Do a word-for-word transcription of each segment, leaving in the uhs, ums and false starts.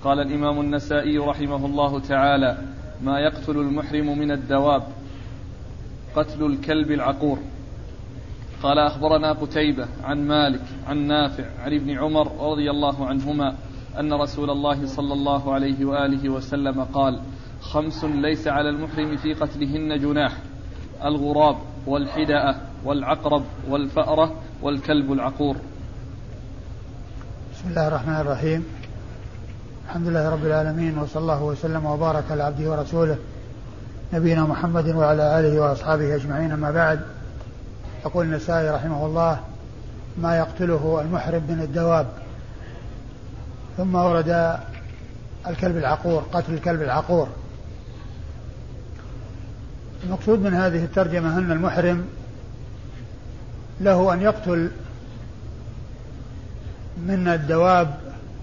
قال الإمام النسائي رحمه الله تعالى: ما يقتل المحرم من الدواب قتل الكلب العقور. قال أخبرنا قتيبة عن مالك عن نافع عن ابن عمر رضي الله عنهما أن رسول الله صلى الله عليه وآله وسلم قال: خمس ليس على المحرم في قتلهن جناح: الغراب والحدأة والعقرب والفأرة والكلب العقور. بسم الله الرحمن الرحيم. الحمد لله رب العالمين، وصلى الله وسلم وبارك على عبده ورسوله نبينا محمد وعلى آله وأصحابه أجمعين، أما بعد. يقول النسائي رحمه الله: ما يقتله المحرم من الدواب. ثم ورد الكلب العقور، قتل الكلب العقور. المقصود من هذه الترجمة أن المحرم له أن يقتل من الدواب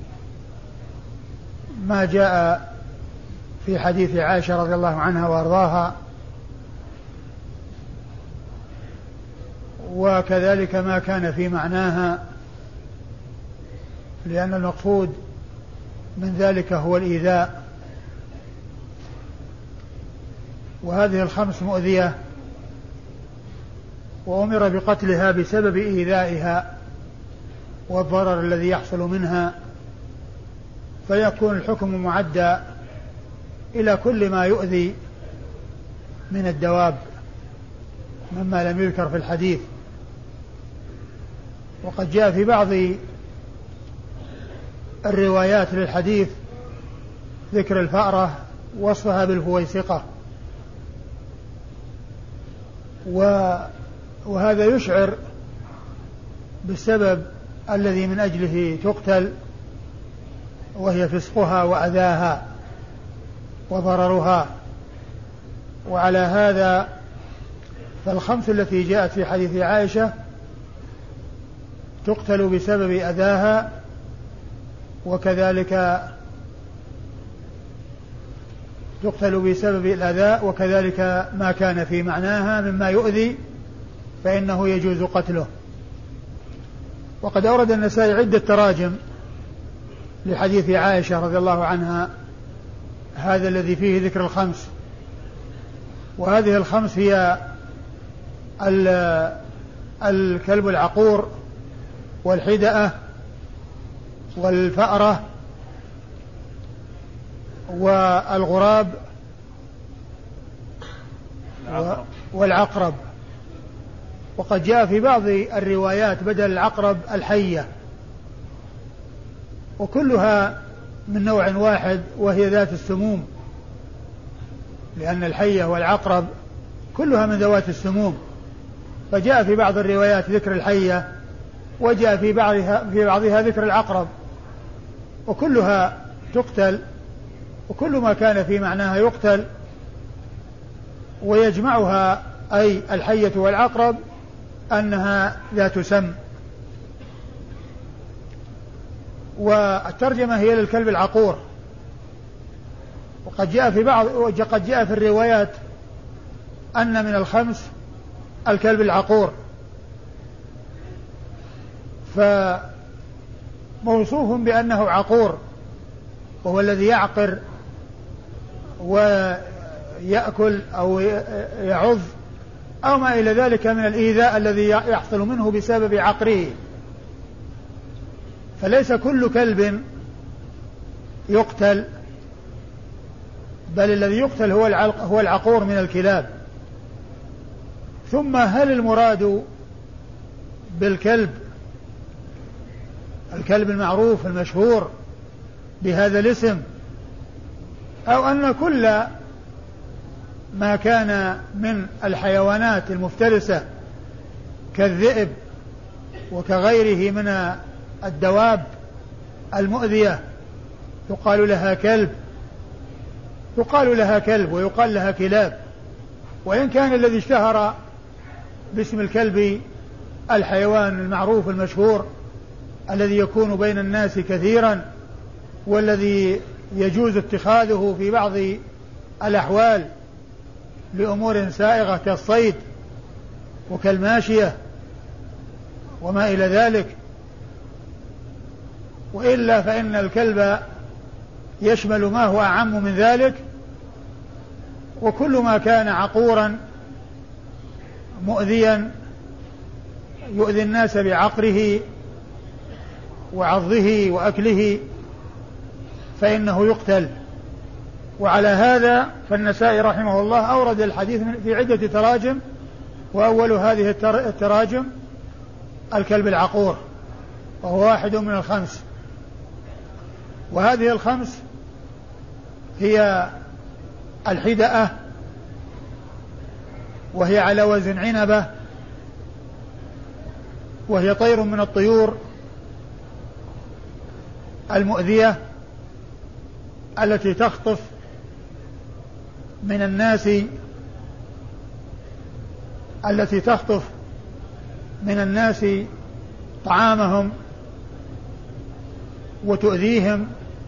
ما جاء في حديث عائشة رضي الله عنها وأرضاها، وكذلك ما كان في معناها، لأن المقصود من ذلك هو الإيذاء. وهذه الخمس مؤذية، وأمر بقتلها بسبب إيذائها والضرر الذي يحصل منها، فيكون الحكم معدى إلى كل ما يؤذي من الدواب مما لم يذكر في الحديث. وقد جاء في بعض الروايات للحديث ذكر الفأرة وصفها بالفويسقة، وهذا يشعر بالسبب الذي من أجله تقتل، وهي فسقها وأذاها وضررها. وعلى هذا فالخمس التي جاءت في حديث عائشة تقتل بسبب أذاها، وكذلك تقتل بسبب الأذى، وكذلك ما كان في معناها مما يؤذي فإنه يجوز قتله. وقد أورد النسائي عدة تراجم لحديث عائشة رضي الله عنها، هذا الذي فيه ذكر الخمس. وهذه الخمس هي الكلب العقور والحدأة والفأرة والغراب والعقرب. وقد جاء في بعض الروايات بدل العقرب الحية، وكلها من نوع واحد وهي ذات السموم، لأن الحية والعقرب كلها من ذوات السموم. فجاء في بعض الروايات ذكر الحية، وجاء في بعضها, في بعضها ذكر العقرب، وكلها تقتل، وكل ما كان في معناها يقتل. ويجمعها أي الحية والعقرب أنها ذات سم. والترجمة هي للكلب العقور. وقد جاء في بعض وقد جاء في الروايات أن من الخمس الكلب العقور، فموصوف بأنه عقور، وهو الذي يعقر ويأكل أو يعض أو ما إلى ذلك من الإيذاء الذي يحصل منه بسبب عقره. فليس كل كلب يقتل، بل الذي يقتل هو هو العقور من الكلاب. ثم هل المراد بالكلب الكلب المعروف المشهور بهذا الاسم، أو أن كل ما كان من الحيوانات المفترسة كالذئب وكغيره من الدواب المؤذية يقال لها كلب يقال لها كلب ويقال لها كلاب. وإن كان الذي اشتهر باسم الكلب الحيوان المعروف المشهور الذي يكون بين الناس كثيرا، والذي يجوز اتخاذه في بعض الأحوال لأمور سائغة كالصيد وكالماشية وما إلى ذلك. وإلا فإن الكلب يشمل ما هو أعم من ذلك، وكل ما كان عقورا مؤذيا يؤذي الناس بعقره وعضه وأكله فإنه يقتل. وعلى هذا فالنسائي رحمه الله أورد الحديث في عدة تراجم، وأول هذه التراجم الكلب العقور، وهو واحد من الخمس. وهذه الخمس هي الحدأة، وهي على وزن عنبة، وهي طير من الطيور المؤذية التي تخطف من الناس التي تخطف من الناس طعامهم وتؤذيهم،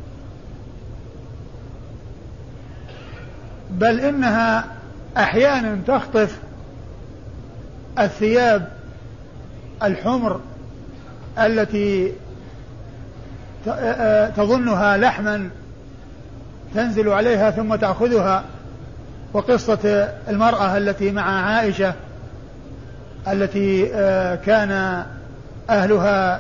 بل إنها أحيانا تخطف الثياب الحمر التي تظنها لحما تنزل عليها ثم تأخذها. وقصة المرأة التي مع عائشة التي كان أهلها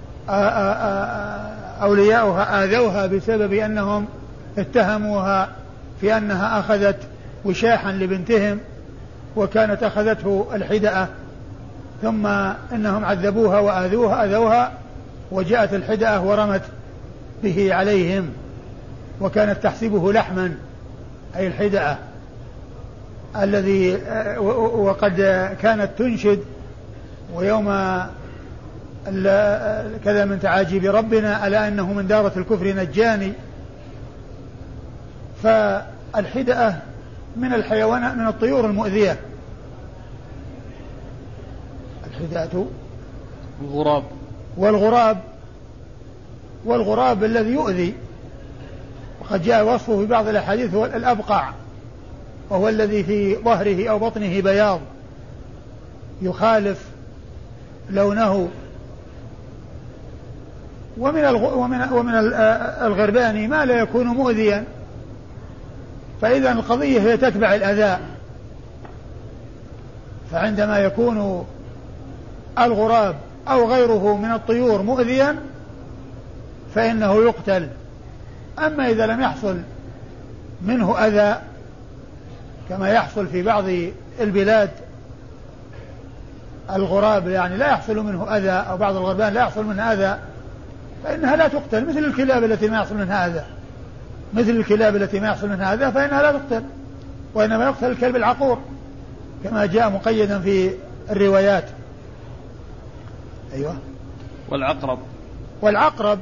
أولياؤها آذوها بسبب أنهم اتهموها في أنها أخذت وشاحا لبنتهم، وكانت أخذته الحدأة، ثم إنهم عذبوها وآذوها أذوها، وجاءت الحدأة ورمت به عليهم، وكانت تحسبه لحما أي الحدأة الذي وقد كانت تنشد ويوم كذا من تعاجيب ربنا ألا إنه من دارة الكفر نجاني. فالحدأة من الحيوان من الطيور المؤذية. الحدأة الغراب والغراب والغراب الذي يؤذي، وقد جاء وصفه في بعض الأحاديث هو الأبقع، وهو الذي في ظهره أو بطنه بياض يخالف لونه. ومن ومن ومن الغربان ما لا يكون مؤذيا، فإذا القضية هي تتبع الأذى. فعندما يكون الغراب أو غيره من الطيور مؤذيا فإنه يقتل. أما إذا لم يحصل منه أذى كما يحصل في بعض البلاد، الغراب يعني لا يحصل منه أذى، أو بعض الغربان لا يحصل منها أذى، فإنها لا تقتل، مثل الكلاب التي ما يحصل منها أذى مثل الكلاب التي ما يحصل منها أذى فإنها لا تقتل، وإنما يقتل الكلب العقور كما جاء مقيدا في الروايات. أيوة. والعقرب والعقرب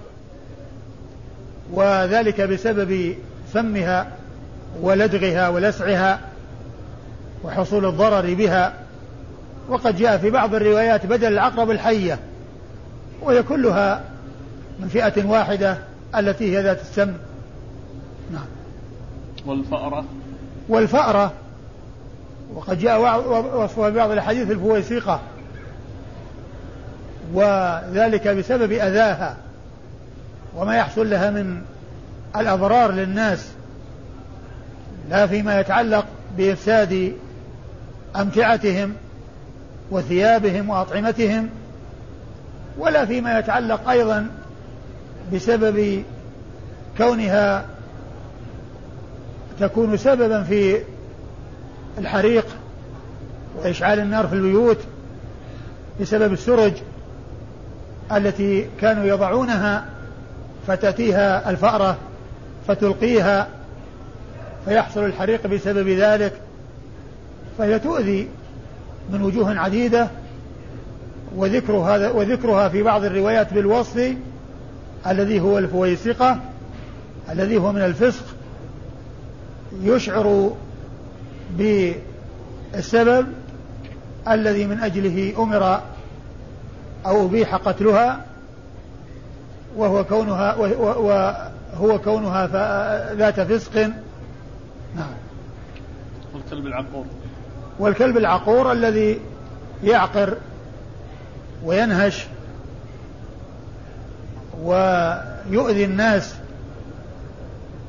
وذلك بسبب فمها ولدغها ولسعها وحصول الضرر بها. وقد جاء في بعض الروايات بدل العقرب الحية، وهي كلها من فئة واحدة التي هي ذات السم. نعم. والفأرة والفأرة وقد جاء وصفها في بعض الحديث الفويسقة، وذلك بسبب أذاها وما يحصل لها من الأضرار للناس، لا فيما يتعلق بإفساد أمتعتهم وثيابهم وأطعمتهم، ولا فيما يتعلق أيضا بسبب كونها تكون سببا في الحريق وإشعال النار في البيوت بسبب السرج التي كانوا يضعونها، فتأتيها الفأرة فتلقيها فيحصل الحريق بسبب ذلك، فهي تؤذي من وجوه عديدة. وذكرها, وذكرها في بعض الروايات بالوصف الذي هو الفويسقة الذي هو من الفسق يشعر بالسبب الذي من أجله أمر أو أبيح قتلها، وهو كونها وهو كونها ذات فسق. نعم. والكلب العقور والكلب العقور الذي يعقر وينهش ويؤذي الناس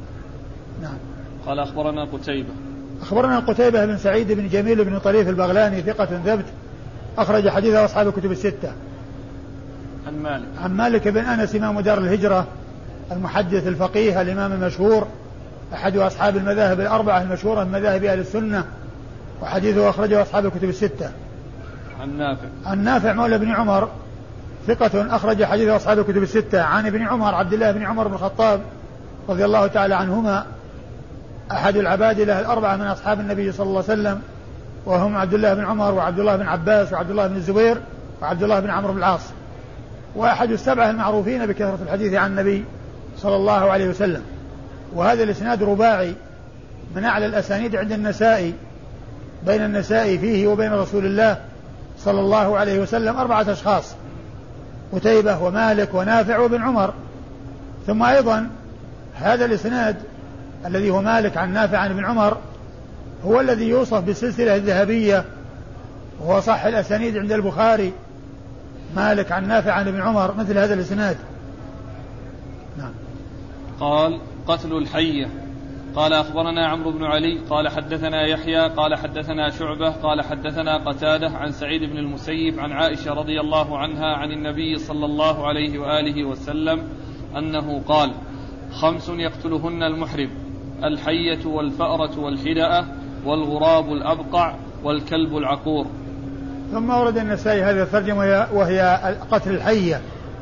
نعم. قال أخبرنا قتيبة أخبرنا قتيبة بن سعيد بن جميل بن طريف البغلاني ثقة ثبت أخرج حديثه أصحاب الكتب الستة. عن مالك عن مالك بن أنس إمام دار الهجرة المحدث الفقيه الإمام المشهور أحد أصحاب المذاهب الأربعة المشهورة من مذاهب أهل السنة، وحديثه أخرجه أصحاب الكتب الستة. عن نافع عن نافع مولى بن عمر ثقة أخرج حديثه أصحاب الكتب الستة. عن ابن عمر عبد الله بن عمر بن الخطاب رضي الله تعالى عنهما أحد العبادلة الأربعة من أصحاب النبي صلى الله عليه وسلم، وهم عبد الله بن عمر وعبد الله بن عباس وعبد الله بن الزبير وعبد الله بن عمرو بن العاص، وأحد السبعة المعروفين بكثرة الحديث عن النبي صلى الله عليه وسلم. وهذا الإسناد رباعي من أعلى الأسانيد عند النسائي، بين النسائي فيه وبين رسول الله صلى الله عليه وسلم أربعة أشخاص، قتيبة ومالك ونافع وابن عمر. ثم أيضا هذا الإسناد الذي هو مالك عن نافع عن ابن عمر هو الذي يوصف بالسلسلة الذهبية، وهو صح الأسانيد عند البخاري، مالك عن نافع عن ابن عمر مثل هذا الإسناد. نعم. قال قتل الحية. قال أخبرنا عمرو بن علي قال حدثنا يحيى قال حدثنا شعبة قال حدثنا قتادة عن سعيد بن المسيب عن عائشة رضي الله عنها عن النبي صلى الله عليه وآله وسلم أنه قال: خمس يقتلهن المحرم: الحية والفأرة والحدأة والغراب الأبقع والكلب العقور. ثم أورد النسائي هذه الترجمة وهي قتل الحية.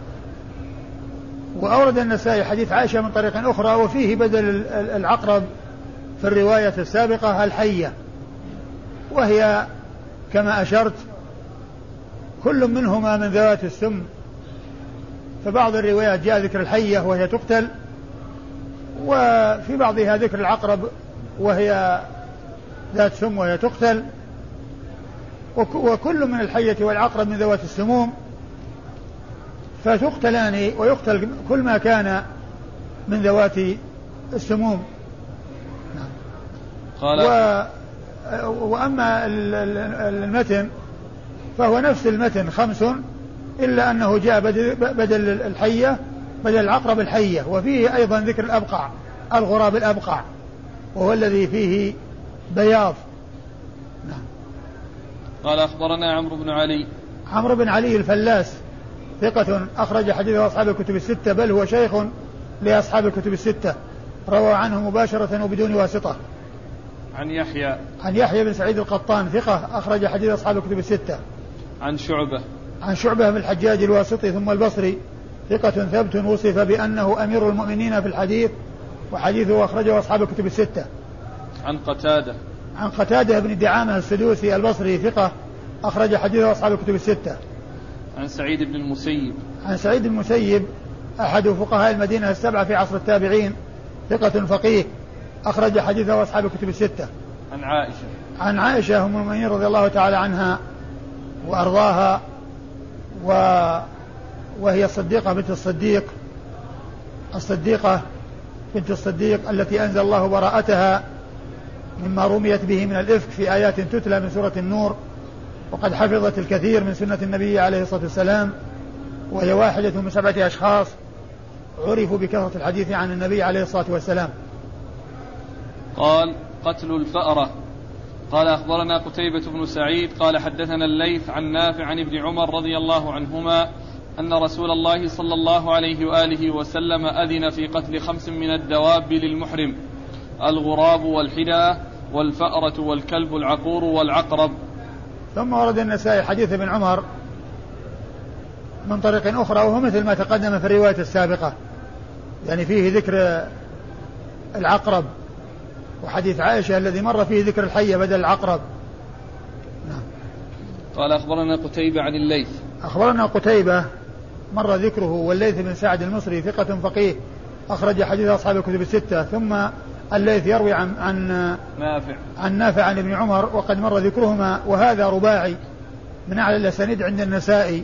وأورد النسائي حديث عائشة من طريق أخرى وفيه بدل العقرب في الرواية السابقة الحية، وهي كما أشرت كل منهما من ذوات السم. فبعض الروايات جاء ذكر الحية وهي تقتل، وفي بعضها ذكر العقرب وهي ذات سم وهي تقتل، وكل من الحية والعقرب من ذوات السموم فتقتلان ويقتل كل ما كان من ذوات السموم. قال و... وأما المتن فهو نفس المتن خمس، إلا أنه جاء بدل الحية بدل العقرب الحية، وفيه أيضا ذكر الأبقع الغراب الأبقع وهو الذي فيه بياض. نعم. قال أخبرنا عمرو بن علي عمرو بن علي الفلاس ثقة أخرج حديثه أصحاب الكتب الستة، بل هو شيخ لأصحاب الكتب الستة، روى عنه مباشرة وبدون واسطة. عن يحيى عن يحيى بن سعيد القطان ثقة أخرج حديث أصحاب الكتب الستة. عن شعبة عن شعبة بن الحجاج الواسطي ثم البصري ثقة ثبت وصف بأنه أمير المؤمنين في الحديث، وحديثه أخرجه أصحاب الكتب الستة. عن قتادة عن قتادة بن دعامة السدوسي البصري ثقة أخرج حديثه أصحاب الكتب الستة. عن سعيد بن المسيب عن سعيد بن المسيب أحد فقهاء المدينة السبعة في عصر التابعين ثقة فقيه أخرج حديثه أصحاب الكتب الستة. عن عائشة عن عائشة أم المؤمنين رضي الله تعالى عنها وأرضاها، و وهي الصديقة بنت الصديق الصديقة بنت الصديق التي أنزل الله براءتها مما رميت به من الإفك في آيات تتلى من سورة النور، وقد حفظت الكثير من سنة النبي عليه الصلاة والسلام، وهي واحدة من سبعة أشخاص عرفوا بكثرة الحديث عن النبي عليه الصلاة والسلام. قال قتل الفأرة. قال أخبرنا قتيبة بن سعيد قال حدثنا الليث عن نافع عن ابن عمر رضي الله عنهما أن رسول الله صلى الله عليه وآله وسلم أذن في قتل خمس من الدواب للمحرم: الغراب والحداة والفأرة والكلب العقور والعقرب. ثم ورد النسائي حديث ابن عمر من طريق أخرى وهو مثل ما تقدم في الرواية السابقة، يعني فيه ذكر العقرب، وحديث عائشة الذي مر فيه ذكر الحية بدل العقرب. نعم. قال أخبرنا قتيبة عن الليث. أخبرنا قتيبة مر ذكره، والليث بن سعد المصري ثقة فقيه أخرج حديث أصحاب الكتب الستة. ثم الليث يروي عن عن نافع عن نافع عن ابن عمر وقد مر ذكرهما، وهذا رباعي من أعلى الأسانيد عند النسائي.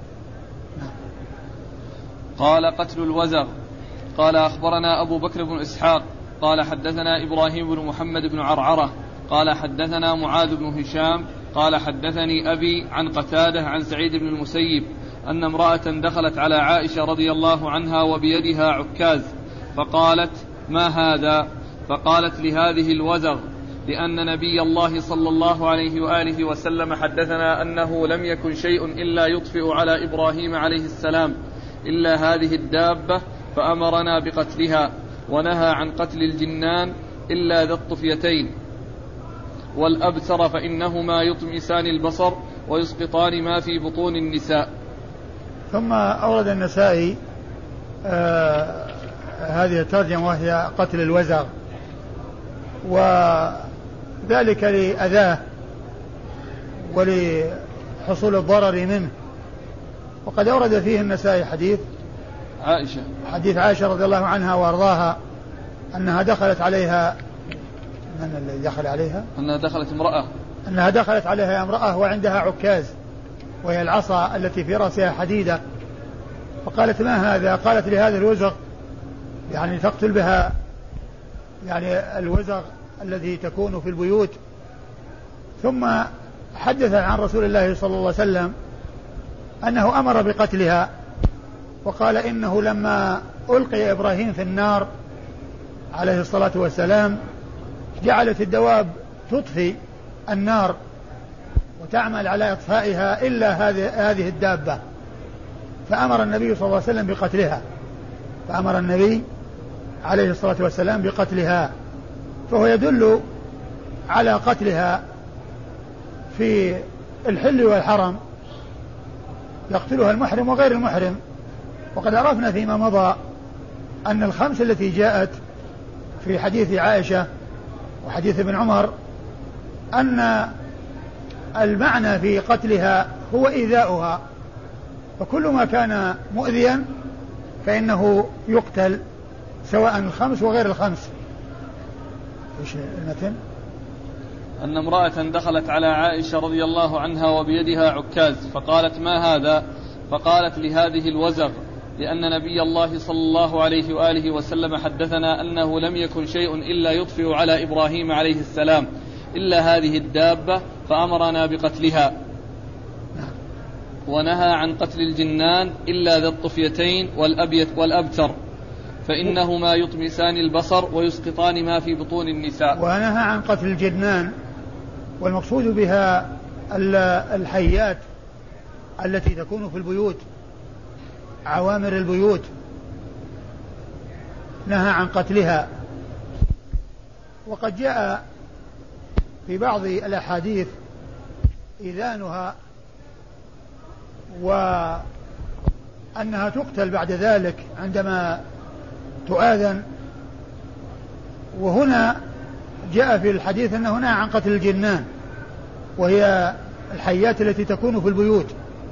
قال قتل الوزغ. قال أخبرنا أبو بكر بن إسحاق قال حدثنا إبراهيم بن محمد بن عرعرة قال حدثنا معاذ بن هشام قال حدثني أبي عن قتادة عن سعيد بن المسيب أن امرأة دخلت على عائشة رضي الله عنها وبيدها عكاز، فقالت: ما هذا؟ فقالت لهذه الوزغ لأن نبي الله صلى الله عليه وآله وسلم حدثنا أنه لم يكن شيء إلا يطفئ على إبراهيم عليه السلام إلا هذه الدابة فأمرنا بقتلها ونهى عن قتل الجنان إلا ذا الطفيتين والأبتر فإنهما يطمسان البصر ويسقطان ما في بطون النساء. ثم أورد النسائي آه هذه الترجمة وهي قتل الوزغ، وذلك لأذاه ولحصول الضرر منه. وقد أورد فيه النسائي حديث عائشة حديث عائشة رضي الله عنها وأرضاها أنها دخلت عليها من الذي دخل عليها؟ أنها دخلت امرأة أنها دخلت عليها امرأة وعندها عكاز وهي العصا التي في رأسها حديدة، فقالت ما هذا؟ قالت لهذا الوزغ، يعني تقتل بها يعني الوزغ الذي تكون في البيوت. ثم حدث عن رسول الله صلى الله عليه وسلم أنه أمر بقتلها، وقال إنه لما ألقي إبراهيم في النار عليه الصلاة والسلام جعلت الدواب تطفي النار وتعمل على إطفائها إلا هذه هذه الدابة، فأمر النبي صلى الله عليه وسلم بقتلها فأمر النبي عليه الصلاة والسلام بقتلها فهو يدل على قتلها في الحل والحرم، يقتلها المحرم وغير المحرم. وقد عرفنا فيما مضى أن الخمس التي جاءت في حديث عائشة وحديث ابن عمر أن المعنى في قتلها هو إيذاؤها، فكل ما كان مؤذيا فإنه يقتل سواء الخمس وغير الخمس. إيش المتن؟ أن امرأة دخلت على عائشة رضي الله عنها وبيدها عكاز فقالت ما هذا؟ فقالت لهذه الوزغ لأن نبي الله صلى الله عليه وآله وسلم حدثنا أنه لم يكن شيء إلا يطفئ على إبراهيم عليه السلام إلا هذه الدابة فأمرنا بقتلها ونهى عن قتل الجنان إلا ذا الطفيتين والأبيت والأبتر فإنهما يطمسان البصر ويسقطان ما في بطون النساء. ونهى عن قتل الجنان، والمقصود بها الحيات التي تكون في البيوت، عوامر البيوت، نهى عن قتلها. وقد جاء في بعض الأحاديث إذانها وأنها تقتل بعد ذلك عندما تؤاذن. وهنا جاء في الحديث أنه نهى عن قتل الجنان وهي الحيات التي تكون في البيوت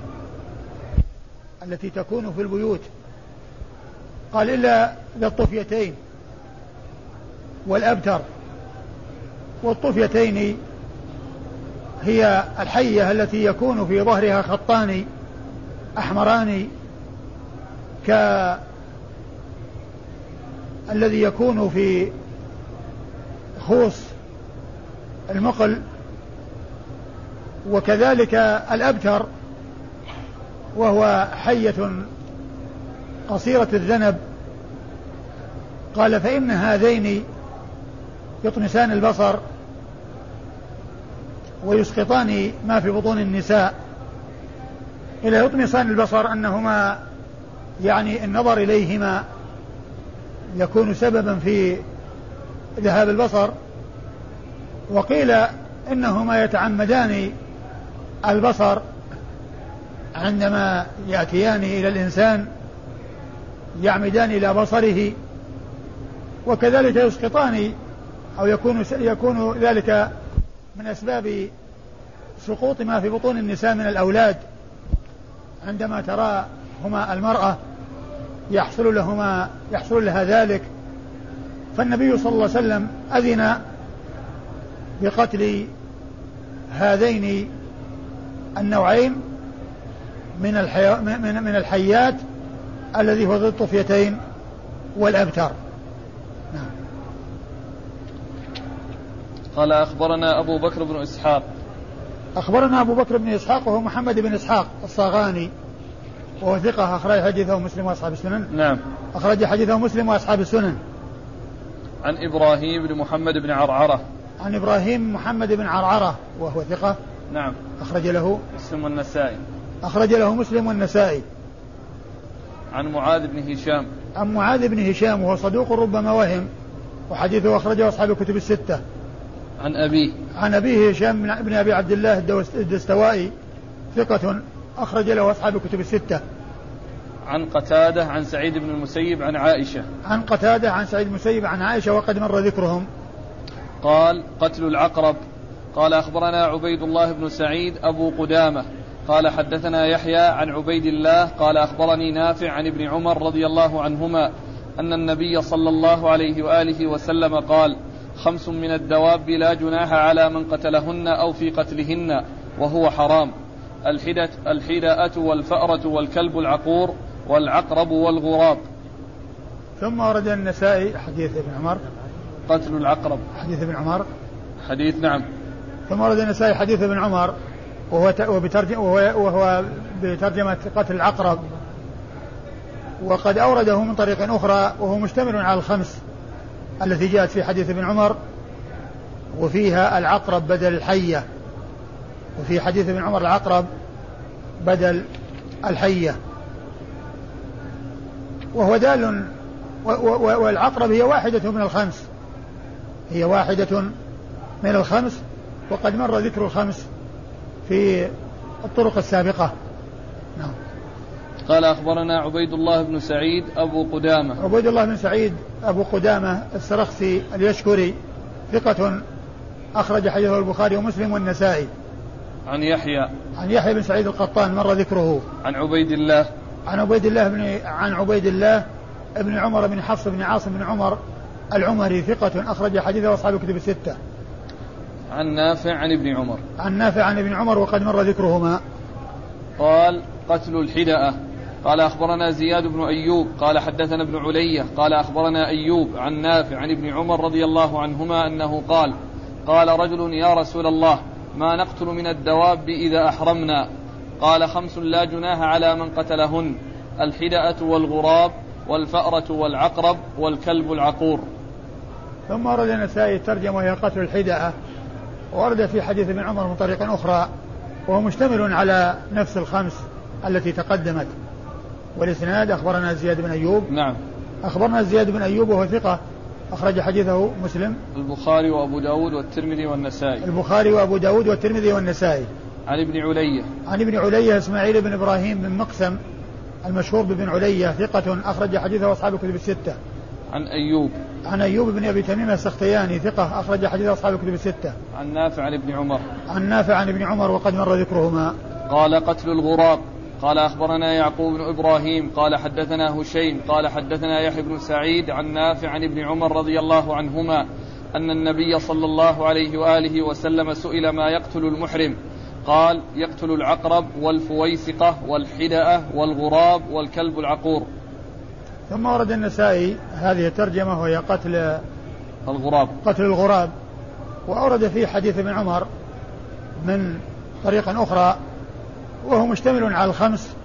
التي تكون في البيوت قال إلا للطفيتين والأبتر. والطفيتين هي الحية التي يكون في ظهرها خطان أحمران كالذي يكون في خوص المقل، وكذلك الأبتر وهو حية قصيرة الذنب. قال فإن هذين يطمسان البصر ويسقطان ما في بطون النساء. إلى يطمسان البصر أنهما يعني النظر إليهما يكون سببا في ذهاب البصر، وقيل إنهما يتعمدان البصر عندما يأتيان إلى الإنسان يعمدان إلى بصره، وكذلك يسقطان أو يكون يكون ذلك من أسباب سقوط ما في بطون النساء من الأولاد عندما تراهما المرأة يحصل لهما يحصل لها ذلك. فالنبي صلى الله عليه وسلم أذن بقتل هذين النوعين من الحي... من من الحيات الذي هو ذو الطفيتين والأبتر. نعم. قال أخبرنا أبو بكر بن إسحاق. أخبرنا أبو بكر بن إسحاق وهو محمد بن إسحاق الصاغاني وهو ثقة أخرج حديثه مسلم وأصحاب السنن. نعم. أخرج حديثه مسلم وأصحاب السنن. عن إبراهيم بن محمد بن عرعرة. عن إبراهيم محمد بن عرعرة وهو ثقة. نعم. أخرج له مسلم والنسائي. أخرج له مسلم والنسائي. عن معاذ بن هشام. عن معاذ بن هشام وهو صدوق ربما وهم وحديثه أخرجه أصحاب الكتب الستة. عن أبيه. عن أبيه هشام بن أبي عبد الله الدستوائي ثقة أخرج له أصحاب الكتب الستة. عن قتادة عن سعيد بن المسيب عن عائشة. عن قتادة عن سعيد بن المسيب عن عائشة وقد مر ذكرهم. قال قتل العقرب. قال أخبرنا عبيد الله بن سعيد أبو قدامة قال حدثنا يحيى عن عبيد الله قال أخبرني نافع عن ابن عمر رضي الله عنهما أن النبي صلى الله عليه وآله وسلم قال خمس من الدواب لا جناح على من قتلهن أو في قتلهن وهو حرام: الحدة الحداءة والفأرة والكلب العقور والعقرب والغراب. ثم ورد النسائي حديث ابن عمر قتل العقرب. حديث ابن عمر حديث نعم. ثم ورد النسائي حديث ابن عمر وهو وهو بترجمة قتل العقرب، وقد أورده من طريق أخرى وهو مشتمل على الخمس التي جاءت في حديث ابن عمر، وفيها العقرب بدل الحية، وفي حديث ابن عمر العقرب بدل الحية، وهو دال والعقرب هي واحدة من الخمس هي واحدة من الخمس وقد مر ذكر الخمس في الطرق السابقة. نعم. قال أخبرنا عبيد الله بن سعيد أبو قدامة. عبيد الله بن سعيد أبو قدامة السرخسي اليشكري ثقة أخرج حديثه البخاري ومسلم والنسائي. عن يحيى. عن يحيى بن سعيد القطان مر ذكره. عن عبيد الله. عن عبيد الله بن عن عبيد الله ابن عمر بن حفص بن عاصم بن عمر العمري ثقة أخرج حديثه أصحاب الكتب الستة. عن نافع عن ابن عمر. عن نافع عن ابن عمر وقد مر ذكرهما. قال قتل الحدأة. قال أخبرنا زياد بن أيوب قال حدثنا ابن علية قال أخبرنا أيوب عن نافع عن ابن عمر رضي الله عنهما أنه قال قال رجل: يا رسول الله، ما نقتل من الدواب إذا أحرمنا؟ قال: خمس لا جناح على من قتلهن: الحدأة والغراب والفأرة والعقرب والكلب العقور. ثم ورد النسائي الترجمة وهي قتل الحدأة، ورد في حديث ابن عمر من طريق أخرى وهو مشتمل على نفس الخمس التي تقدمت. والإسناد أخبرنا زياد بن أيوب. نعم. أخبرنا زياد بن أيوب وهو ثقة أخرج حديثه مسلم البخاري وأبو داود والترمذي والنسائي. البخاري وأبو داود والترمذي والنسائي. عن ابن علية. عن ابن علية إسماعيل بن إبراهيم بن مقسم المشهور بابن علية ثقة أخرج حديثه أصحاب الكتب الستة. عن أيوب. عن أيوب بن أبي تميم السختياني ثقة أخرج حديثه أصحاب الكتب الستة. عن نافع عن ابن عمر. عن نافع عن ابن عمر وقد مر ذكرهما. قال قتل الغراب. قال أخبرنا يعقوب بن إبراهيم قال حدثنا هشيم قال حدثنا يحيى بن سعيد عن نافع عن ابن عمر رضي الله عنهما أن النبي صلى الله عليه وآله وسلم سئل: ما يقتل المحرم؟ قال: يقتل العقرب والفويسقة والحدأة والغراب والكلب العقور. ثم ورد النسائي هذه الترجمة وهي قتل الغراب. قتل الغراب، وأورد فيه حديث ابن عمر من طريق أخرى وهو مشتمل على الخمس،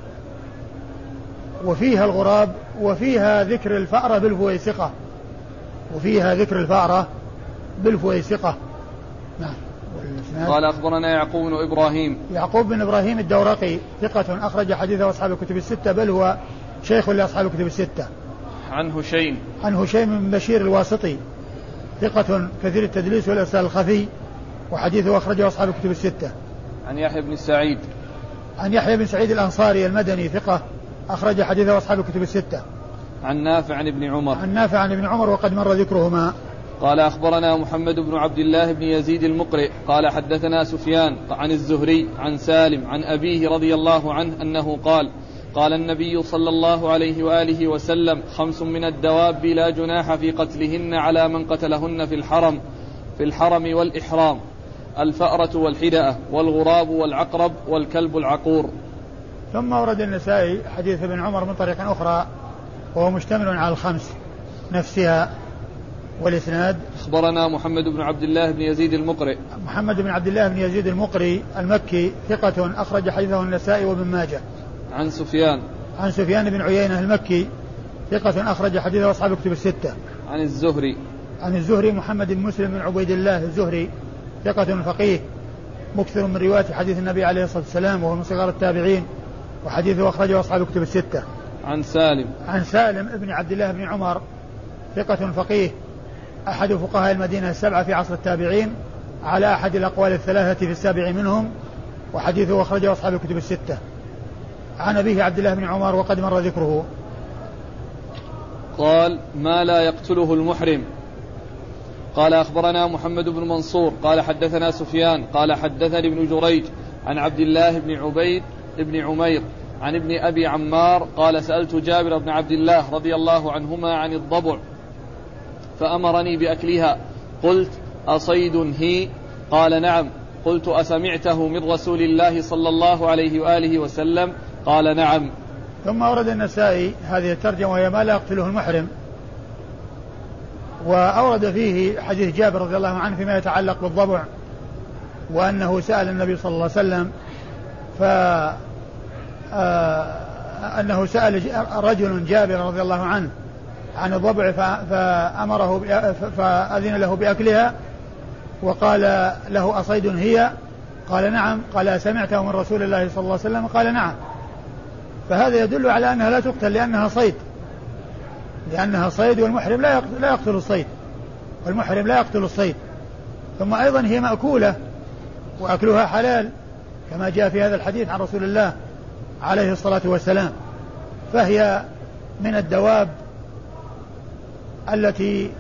وفيها الغراب وفيها ذكر الفأرة بالفويسقة وفيها ذكر الفأرة بالفويسقة. نعم. قال أخبرنا يعقوب بن إبراهيم. يعقوب بن إبراهيم الدورقي ثقة أخرج حديثه أصحاب الكتب الستة، بل هو شيخ لأصحاب الكتب الستة. عن هشيم. عن هشيم بن بشير الواسطي ثقة كثير التدليس والإرسال الخفي، وحديثه أخرجه أصحاب الكتب الستة. عن يحيى بن سعيد. عن يحيى بن سعيد الأنصاري المدني ثقة أخرج حديثه أصحاب الكتب الستة. عن نافع عن ابن عمر. عن نافع عن ابن عمر وقد مر ذكرهما. قال أخبرنا محمد بن عبد الله بن يزيد المقرئ قال حدثنا سفيان عن الزهري عن سالم عن أبيه رضي الله عنه أنه قال: قال النبي صلى الله عليه وآله وسلم: خمس من الدواب لا جناح في قتلهن على من قتلهن في الحرم في الحرم والإحرام: الفأرة والحدأة والغراب والعقرب والكلب العقور. ثم ورد النسائي حديث ابن عمر من طريق أخرى وهو مشتمل على الخمس نفسها. والإسناد أخبرنا محمد بن عبد الله بن يزيد المقرئ. محمد بن عبد الله بن يزيد المقري المكي ثقة أخرج حديثه النسائي وابن ماجه. عن سفيان. عن سفيان بن عيينة المكي ثقة أخرج حديثه أصحاب الكتب الستة. عن الزهري. عن الزهري محمد بن مسلم بن عبيد الله الزهري ثقة فقيه مكثر من رواية حديث النبي عليه الصلاة والسلام وهو من صغار التابعين وحديثه أخرجه أصحاب الكتب الستة. عن سالم عن سالم ابن عبد الله بن عمر ثقة فقيه أحد فقهاء المدينة السبعة في عصر التابعين على أحد الأقوال الثلاثة في السابع منهم وحديثه أخرجه أصحاب الكتب الستة. عن أبيه عبد الله بن عمر وقد مر ذكره. قال ما لا يقتله المحرم. قال أخبرنا محمد بن منصور قال حدثنا سفيان قال حدثني ابن جريج عن عبد الله بن عبيد بن عمير عن ابن أبي عمار قال سألت جابر بن عبد الله رضي الله عنهما عن الضبع فأمرني بأكلها قلت أصيد هي؟ قال نعم. قلت أسمعته من رسول الله صلى الله عليه وآله وسلم؟ قال نعم. ثم أورد النسائي هذه الترجمة وهي ما لا يقتله المحرم، وأورد فيه حديث جابر رضي الله عنه فيما يتعلق بالضبع وأنه سأل النبي صلى الله عليه وسلم ف أنه سأل رجل جابر رضي الله عنه عن الضبع فأمره فأذن له بأكلها وقال له أصيد هي؟ قال نعم. قال سمعته من رسول الله صلى الله عليه وسلم؟ قال نعم. فهذا يدل على أنها لا تقتل لأنها صيد لأنها صيد والمحرم لا لا يقتل الصيد والمحرم لا يقتل الصيد. ثم أيضا هي مأكولة وأكلها حلال كما جاء في هذا الحديث عن رسول الله عليه الصلاة والسلام. فهي من الدواب التي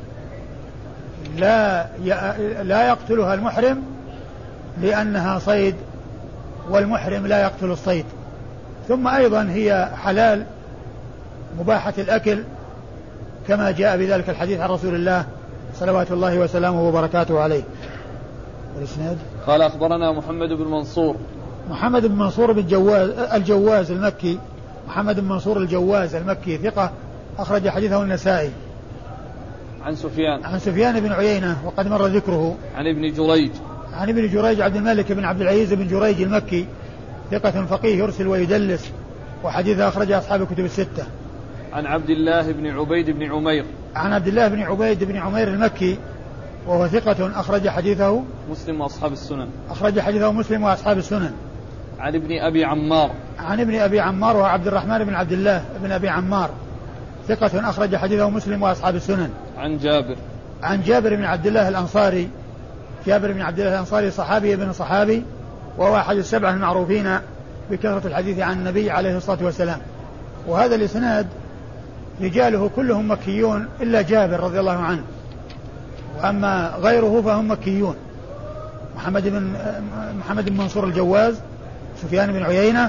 لا لا يقتلها المحرم لأنها صيد والمحرم لا يقتل الصيد. ثم أيضا هي حلال مباحة الأكل كما جاء بذلك الحديث عن رسول الله صلوات الله وسلامه وبركاته عليه. والإسناد قال أخبرنا محمد بن منصور محمد بن منصور بن جواز الجواز المكي محمد بن منصور الجواز المكي ثقة أخرج حديثه النسائي. عن سفيان عن سفيان بن عيينة وقد مر ذكره. عن ابن جريج عن ابن جريج عبد الملك بن عبد العزيز بن جريج المكي ثقة فقيه يرسل ويدلس وحديثه أخرج أصحاب الكتب الستة. عن عبد الله بن عبيد بن عمير عن عبد الله بن عبيد بن عمير المكي وهو ثقة أخرج حديثه مسلم وأصحاب السنن أخرج حديثه مسلم وأصحاب السنن. عن ابن أبي عمار عن ابن أبي عمار وهو عبد الرحمن بن عبد الله بن أبي عمار ثقة أخرج حديثه مسلم وأصحاب السنن. عن جابر عن جابر بن عبد الله الأنصاري جابر بن عبد الله الأنصاري صحابي ابن صحابي وهو أحد السبعة المعروفين بكثرة الحديث عن النبي عليه الصلاة والسلام. وهذا الإسناد رجاله كلهم مكيون إلا جابر رضي الله عنه، وأما غيره فهم مكيون. محمد بن محمد بن منصور الجواز سفيان بن عيينة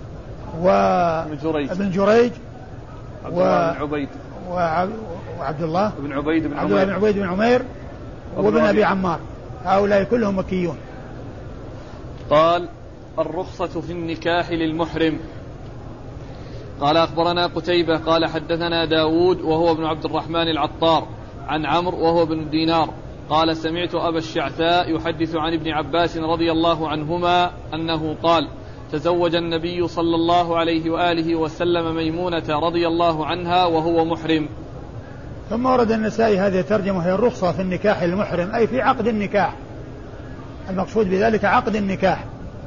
وابن جريج وعبيد وعبد الله بن عبيد بن عبد الله بن عبيد بن عمير وابن أبي عمار هؤلاء كلهم مكيون. قال الرخصة في النكاح للمحرم. قال أخبرنا قتيبة قال حدثنا داود وهو ابن عبد الرحمن العطار عن عمرو وهو ابن دينار قال سمعت أبا الشعثاء يحدث عن ابن عباس رضي الله عنهما أنه قال تزوج النبي صلى الله عليه وآله وسلم ميمونة رضي الله عنها وهو محرم. ثم ورد النسائي هذه الترجمة هي الرخصة في النكاح للمحرم أي في عقد النكاح، المقصود بذلك عقد النكاح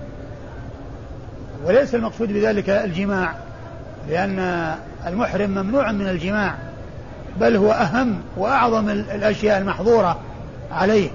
وليس المقصود بذلك الجماع، لأن المحرم ممنوع من الجماع بل هو أهم وأعظم الأشياء المحظورة عليه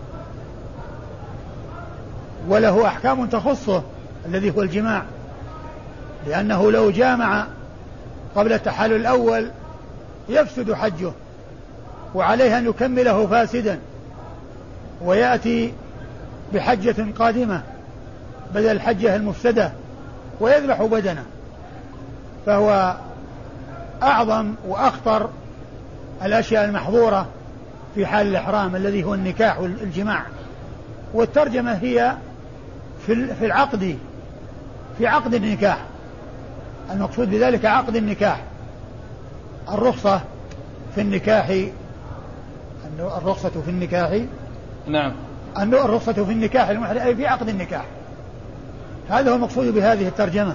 وله أحكام تخصه الذي هو الجماع، لأنه لو جامع قبل التحلل الأول يفسد حجه وعليه أن يكمله فاسدا ويأتي بحجة قادمة بدل الحجة المفسدة ويذبح بدنه، فهو أعظم وأخطر الأشياء المحظورة في حال الإحرام الذي هو النكاح والجماع. والترجمة هي في العقد في عقد النكاح، المقصود بذلك عقد النكاح. الرخصة في النكاح الرخصة في النكاح نعم الرخصة في النكاح أي في عقد النكاح، هذا هو المقصود بهذه الترجمة.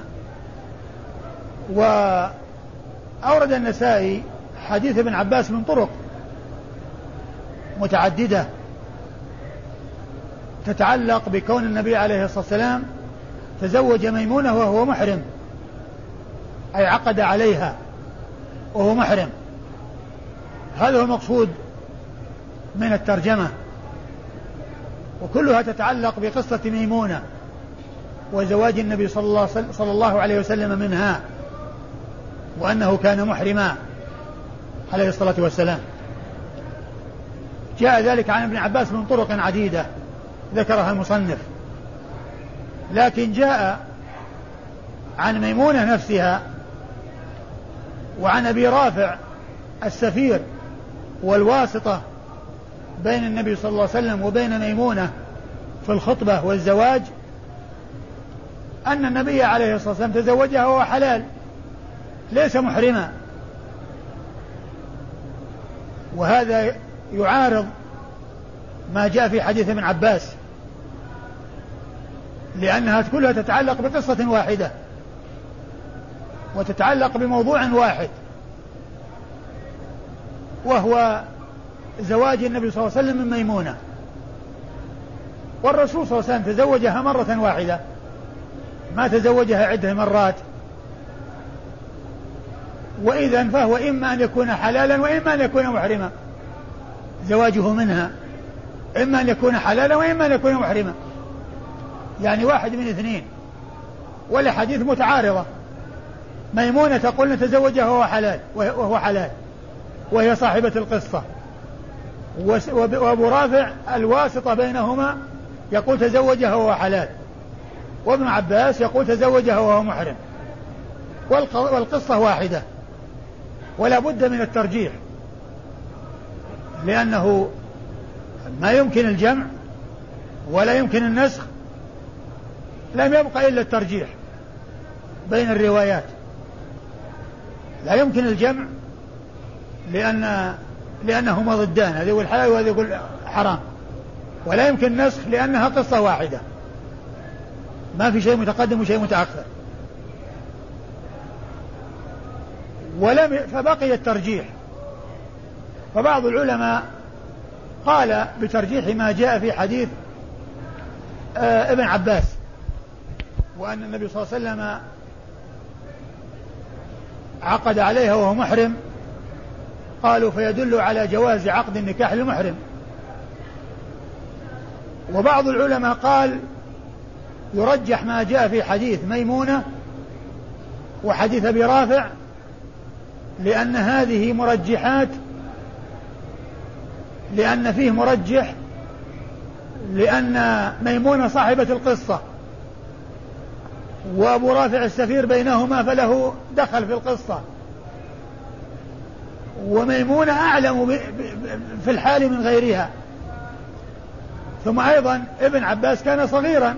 وأورد النسائي حديث ابن عباس من طرق متعددة تتعلق بكون النبي عليه الصلاة والسلام تزوج ميمونة وهو محرم، أي عقد عليها وهو محرم. هذا هو المقصود من الترجمة، وكلها تتعلق بقصة ميمونة وزواج النبي صلى الله, صلى الله عليه وسلم منها، وأنه كان محرما عليه الصلاة والسلام. جاء ذلك عن ابن عباس من طرق عديدة ذكرها المصنف، لكن جاء عن ميمونة نفسها وعن أبي رافع السفير والواسطة بين النبي صلى الله عليه وسلم وبين ميمونة في الخطبة والزواج، أن النبي عليه الصلاة والسلام تزوجها وهو حلال ليس محرما. وهذا يعارض ما جاء في حديث ابن عباس، لأنها كلها تتعلق بقصة واحدة وتتعلق بموضوع واحد، وهو زواج النبي صلى الله عليه وسلم من ميمونة. والرسول صلى الله عليه وسلم تزوجها مرة واحدة، ما تزوجها عدة مرات، وإذن فهو إما أن يكون حلالا وإما أن يكون محرما، زواجه منها إما أن يكون حلالا وإما أن يكون محرما، يعني واحد من اثنين. والحديث متعارضة، ميمونة تقول تزوجها وهو حلال وهو حلال وهي صاحبة القصة، وأبو رافع الواسطة بينهما يقول تزوجها وهو حلال، وابن عباس يقول تزوجها وهو محرم، والقصة واحدة، ولا بد من الترجيح، لأنه ما يمكن الجمع ولا يمكن النسخ، لم يبقى إلا الترجيح بين الروايات. لا يمكن الجمع لأن لأنهما ضدان، هذا يقول حلال وهذا يقول حرام، ولا يمكن النسخ لأنها قصة واحدة، ما في شيء متقدم وشيء متأخر. ولم فبقي الترجيح، فبعض العلماء قال بترجيح ما جاء في حديث آه ابن عباس، وأن النبي صلى الله عليه وسلم عقد عليها وهو محرم، قالوا فيدل على جواز عقد النكاح للمحرم. وبعض العلماء قال يرجح ما جاء في حديث ميمونة وحديث أبي رافع، لأن هذه مرجحات، لأن فيه مرجح، لأن ميمونة صاحبة القصة وأبو رافع السفير بينهما فله دخل في القصة، وميمونة أعلم في الحال من غيرها. ثم أيضا ابن عباس كان صغيرا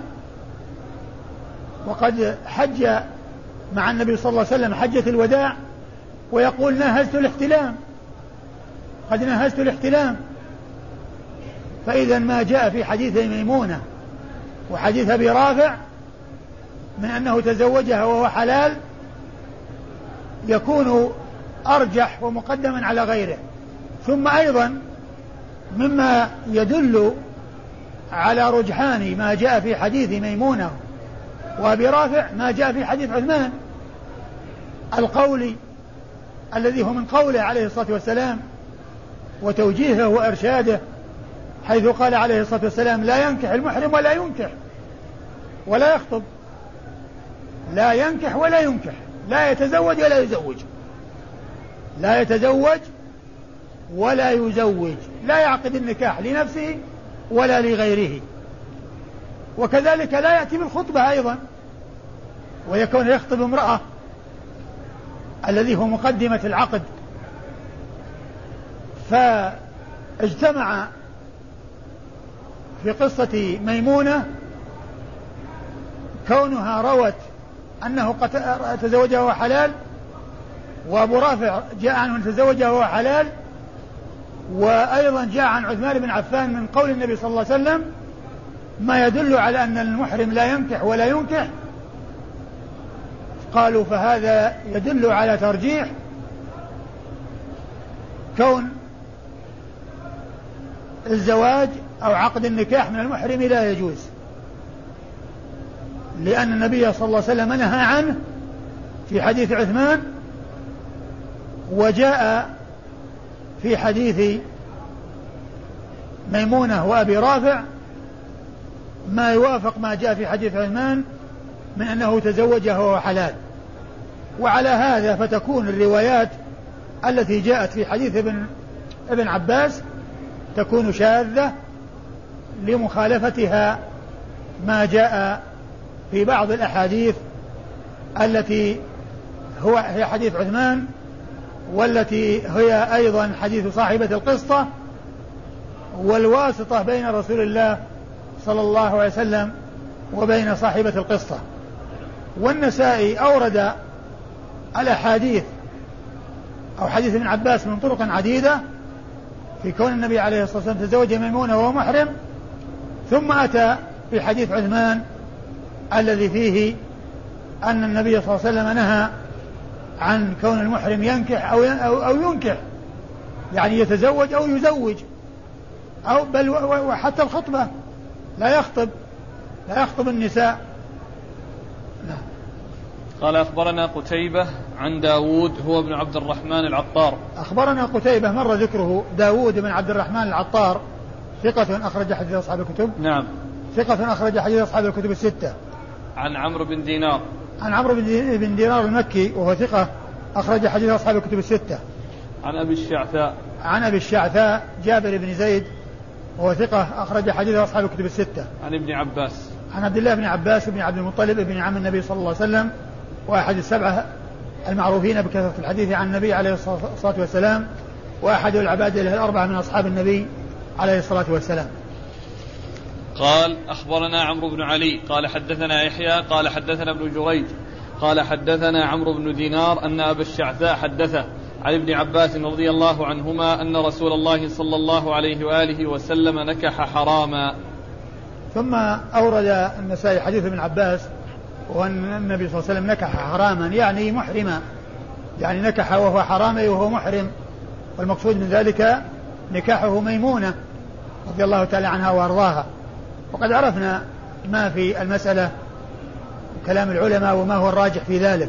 وقد حج مع النبي صلى الله عليه وسلم حجة الوداع، ويقول ناهزت الاحتلام، قد ناهزت الاحتلام. فإذا ما جاء في حديث ميمونة وحديث أبي رافع من أنه تزوجها وهو حلال يكون أرجح ومقدما على غيره. ثم أيضا مما يدل على رجحان ما جاء في حديث ميمونة وأبي رافع ما جاء في حديث عثمان القولي الذي هو من قوله عليه الصلاة والسلام وتوجيهه وإرشاده، حيث قال عليه الصلاة والسلام لا ينكح المحرم ولا ينكح ولا يخطب، لا ينكح ولا ينكح، لا يتزوج ولا يزوج، لا يتزوج ولا يزوج، لا يعقد النكاح لنفسه ولا لغيره. وكذلك لا يأتي بالخطبة أيضا ويكون يخطب امرأة الذي هو مقدمة العقد. فاجتمع في قصة ميمونة كونها روت أنه قد تزوجها وهو حلال، وأبو رافع جاء عنه أن تزوجها وهو حلال، وأيضا جاء عن عثمان بن عفان من قول النبي صلى الله عليه وسلم ما يدل على أن المحرم لا ينكح ولا ينكح. قالوا فهذا يدل على ترجيح كون الزواج أو عقد النكاح من المحرم لا يجوز، لأن النبي صلى الله عليه وسلم نهى عنه في حديث عثمان، وجاء في حديث ميمونة وأبي رافع ما يوافق ما جاء في حديث عثمان من أنه تزوجه وهو حلال. وعلى هذا فتكون الروايات التي جاءت في حديث ابن, ابن عباس تكون شاذة لمخالفتها ما جاء في بعض الأحاديث التي هو هي حديث عثمان، والتي هي أيضا حديث صاحبة القصة والواسطة بين رسول الله صلى الله عليه وسلم وبين صاحبة القصة. والنسائي أورد الأحاديث أو حديث ابن عباس من طرق عديدة في كون النبي عليه الصلاة والسلام تزوج ميمونة وهو محرم، ثم أتى في حديث عثمان الذي فيه أن النبي صلى الله عليه وسلم نهى عن كون المحرم ينكح أو أو ينكح، يعني يتزوج أو يزوج، أو بل وحتى الخطبة لا يخطب لا يخطب النساء. لا. قال أخبرنا قتيبة عن داود هو ابن عبد الرحمن العطار. أخبرنا قتيبة مر ذكره. داود بن عبد الرحمن العطار ثقة أخرج حديث أصحاب الكتب. نعم. ثقة أخرج حديث أصحاب الكتب الستة. عن عمرو بن دينار. عن عمرو بن دينار المكي وهو ثقة أخرج حديث أصحاب الكتب الستة. عن أبي الشعثاء. عن أبي الشعثاء جابر بن زيد وهو ثقة أخرج حديث أصحاب الكتب الستة. عن ابن عباس. عن عبد الله بن عباس بن عبد المطلب بن عم النبي صلى الله عليه وسلم، وأحد السبعة المعروفين بكثرة الحديث عن النبي عليه الصلاة والسلام، وأحد العباد الأربعة من أصحاب النبي عليه الصلاة والسلام. قال أخبرنا عمرو بن علي قال حدثنا يحيى قال حدثنا ابن جريج قال حدثنا عمرو بن دينار أن أبا الشعثاء حدثه عن ابن عباس رضي الله عنهما أن رسول الله صلى الله عليه وآله وسلم نكح حراما. ثم أورد النسائي حديث ابن عباس وأن النبي صلى الله عليه وسلم نكح حراما يعني محرما، يعني نكح وهو حرامي وهو محرم، والمقصود من ذلك نكاحه ميمونة رضي الله تعالى عنها وأرضاها. وقد عرفنا ما في المسألة كلام العلماء وما هو الراجح في ذلك.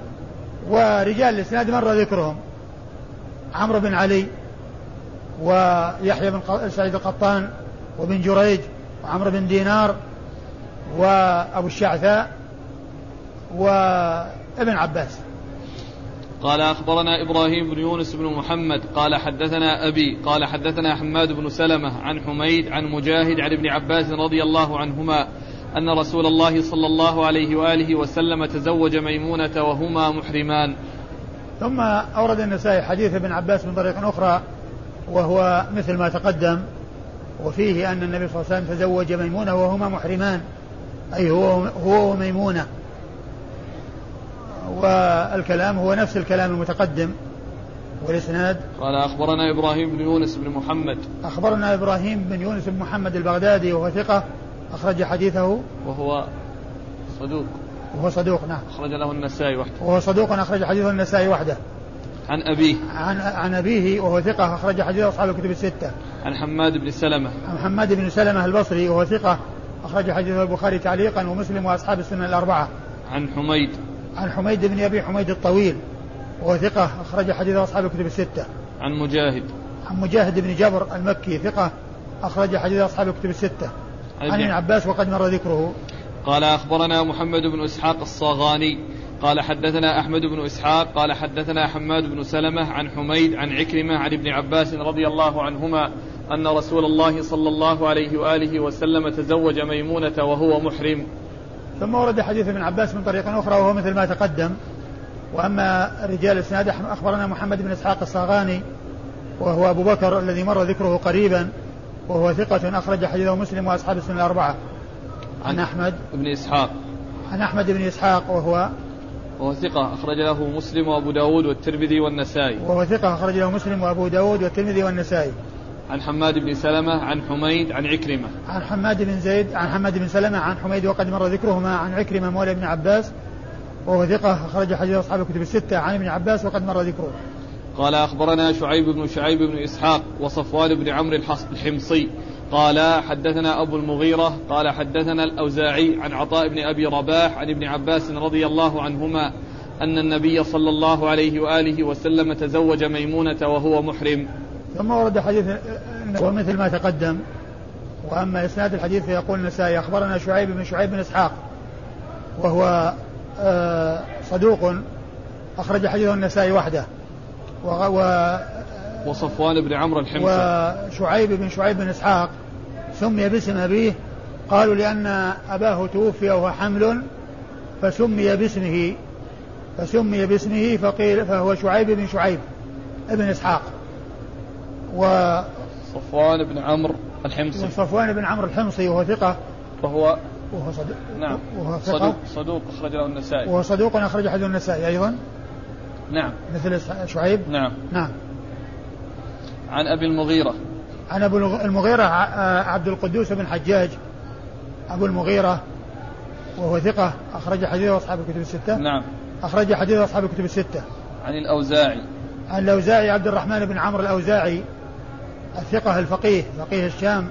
ورجال الإسناد مر ذكرهم: عمرو بن علي ويحيى بن سعيد القطان وابن جريج وعمرو بن دينار وأبو الشعثاء وابن عباس. قال أخبرنا إبراهيم بن يونس بن محمد قال حدثنا أبي قال حدثنا حماد بن سلمة عن حميد عن مجاهد عن ابن عباس رضي الله عنهما أن رسول الله صلى الله عليه وآله وسلم تزوج ميمونة وهما محرمان. ثم أورد النسائي حديث ابن عباس من طريق أخرى وهو مثل ما تقدم، وفيه أن النبي صلى الله عليه وسلم تزوج ميمونة وهما محرمان، أي هو هو وميمونة، والكلام هو نفس الكلام المتقدم. والإسناد قال أخبرنا إبراهيم بن يونس بن محمد. أخبرنا إبراهيم بن يونس بن محمد البغدادي وهو ثقة أخرج حديثه وهو صدوق وهو صدوق نعم أخرج له النسائي وحده وهو صدوق أخرج حديثه النسائي وحده. عن أبيه عن عن أبيه وهو ثقة أخرج حديثه أصحاب الكتب الستة. عن حماد بن سلمة. عن حماد بن سلمة البصري وهو ثقة أخرج حديثه البخاري تعليقا ومسلم وأصحاب السنة الأربعة. عن حميد. عن حميد بن أبي حميد الطويل وهو ثقة أخرج حديثه أصحاب الكتب الستة. عن مجاهد. عن مجاهد بن جبر المكي ثقة أخرج حديث أصحاب الكتب الستة. عن ابن عباس وقد مر ذكره. قال أخبرنا محمد بن إسحاق الصاغاني قال حدثنا أحمد بن إسحاق قال حدثنا حماد بن سلمة عن حميد عن عكرمة عن ابن عباس رضي الله عنهما أن رسول الله صلى الله عليه وآله وسلم تزوج ميمونة وهو محرم. ثم ورد حديث ابن عباس من طريق أخرى وهو مثل ما تقدم. وأما رجال الإسناد أخبرنا محمد بن إسحاق الصاغاني وهو أبو بكر الذي مر ذكره قريبا وهو ثقة أخرج حديثه مسلم وأصحاب السنة الأربعة. عن أحمد بن إسحاق. عن أحمد بن إسحاق وهو وهو ثقة أخرج له مسلم وأبو داود والترمذي والنسائي. وهو ثقة أخرج له مسلم وأبو داود والترمذي والنسائي. عن حماد بن سلمة عن حميد عن عكرمة. عن حماد بن زيد عن حماد بن سلمة عن حميد وقد مر ذكرهما. عن عكرمة مولى ابن عباس وهو ثقة أخرج حديث أصحاب الكتب الستة. عن ابن عباس وقد مر ذكره. قال أخبرنا شعيب بن شعيب بن إسحاق وصفوان بن عمرو الحمصي قال حدثنا أبو المغيرة قال حدثنا الأوزاعي عن عطاء بن أبي رباح عن ابن عباس رضي الله عنهما أن النبي صلى الله عليه وآله وسلم تزوج ميمونة وهو محرم. ثم ورد حديث ومثل ما تقدم. وأما إسناد الحديث فيقول النسائي أخبرنا شعيب بن شعيب بن إسحاق وهو صدوق أخرج حديثه النسائي وحده و وصفوان بن عمرو الحمصي وشعيب بن شعيب بن إسحاق سمي باسم أبيه قالوا لأن أباه توفي وهو حمل فسمي باسمه فسمي باسمه فقيل فهو شعيب بن شعيب ابن إسحاق. و صفوان بن عمرو الحمصي وصفوان بن عمرو الحمصي وهو ثقة وهو وهو صدوق نعم وهو صدوق صدوق أخرج له النسائي وهو صدوق أخرج حديث النسائي أيضا نعم مثل شعيب نعم نعم. عن أبي المغيرة عن أبو المغيرة عبد القدوس بن حجاج أبو المغيرة وهو ثقة أخرج حديثه أصحاب الكتب الستة نعم أخرج حديثه أصحاب الكتب الستة. عن الأوزاعي عن الأوزاعي عبد الرحمن بن عمرو الأوزاعي الثقة الفقيه فقيه الشام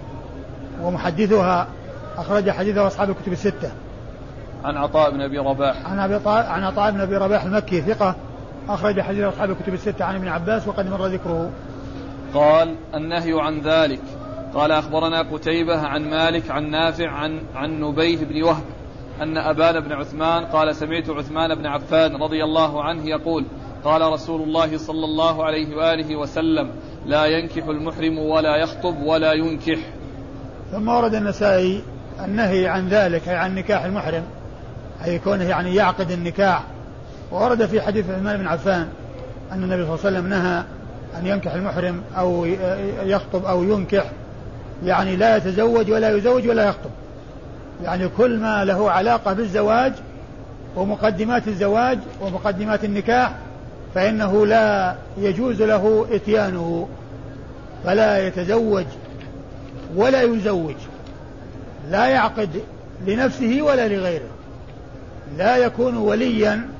ومحدثها أخرج حديثه أصحاب الكتب الستة. عن عطاء بن أبي رباح عن أبي طا... عن عطاء بن أبي رباح المكي ثقة أخرج حديث أصحاب الكتب الستة عن ابن عباس وقد مر ذكره. قال النهي عن ذلك. قال أخبرنا قتيبة عن مالك عن نافع عن عن نبيه بن وهب أن أبان بن عثمان قال سمعت عثمان بن عفان رضي الله عنه يقول قال رسول الله صلى الله عليه وآله وسلم لا ينكح المحرم ولا يخطب ولا ينكح. ثم ورد النسائي النهي عن ذلك أي عن نكاح المحرم أي كونه يعني يعقد النكاح. وورد في حديث عثمان بن عفان أن النبي صلى الله عليه وسلم نهى أن ينكح المحرم أو يخطب أو ينكح يعني لا يتزوج ولا يزوج ولا يخطب يعني كل ما له علاقة بالزواج ومقدمات الزواج ومقدمات النكاح فإنه لا يجوز له إتيانه فلا يتزوج ولا يزوج لا يعقد لنفسه ولا لغيره لا يكون وليا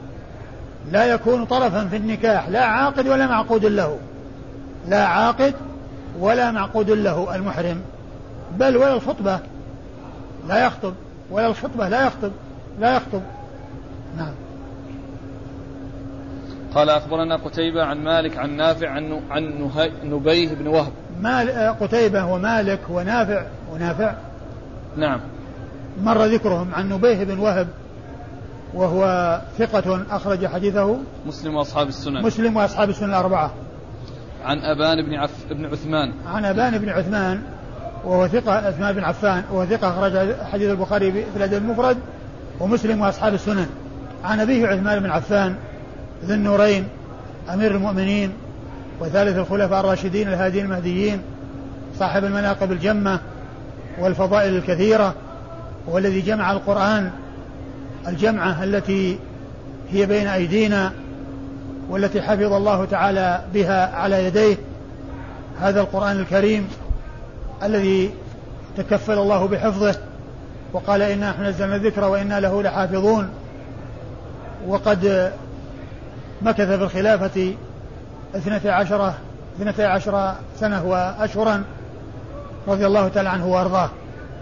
لا يكون طرفا في النكاح لا عاقد ولا معقود له لا عاقد ولا معقود له المحرم بل ولا الخطبة لا يخطب ولا الخطبة لا يخطب لا يخطب. نعم. قال أخبرنا قتيبة عن مالك عن نافع عن عن نبيه بن وهب. مال قتيبة ومالك ونافع ونافع نعم مر ذكرهم. عن نبيه بن وهب وهو ثقة أخرج حديثه مسلم وأصحاب السنن مسلم وأصحاب السنن الأربعة. عن أبان بن عف بن عثمان عن أبان بن عثمان وهو ثقة عثمان بن عفان وهو ثقة أخرج حديث البخاري في الأدب المفرد ومسلم وأصحاب السنن. عن أبيه عثمان بن عفان ذي النورين أمير المؤمنين وثالث الخلفاء الراشدين الهادين المهديين صاحب المناقب الجمة والفضائل الكثيرة والذي جمع القرآن الجمعة التي هي بين أيدينا والتي حفظ الله تعالى بها على يديه هذا القرآن الكريم الذي تكفل الله بحفظه وقال إنا نحن نزلنا الذكر وإنا له لحافظون. وقد مكث في الخلافة اثنتي عشرة اثنتي عشرة سنة وأشهرا رضي الله تعالى عنه وأرضاه.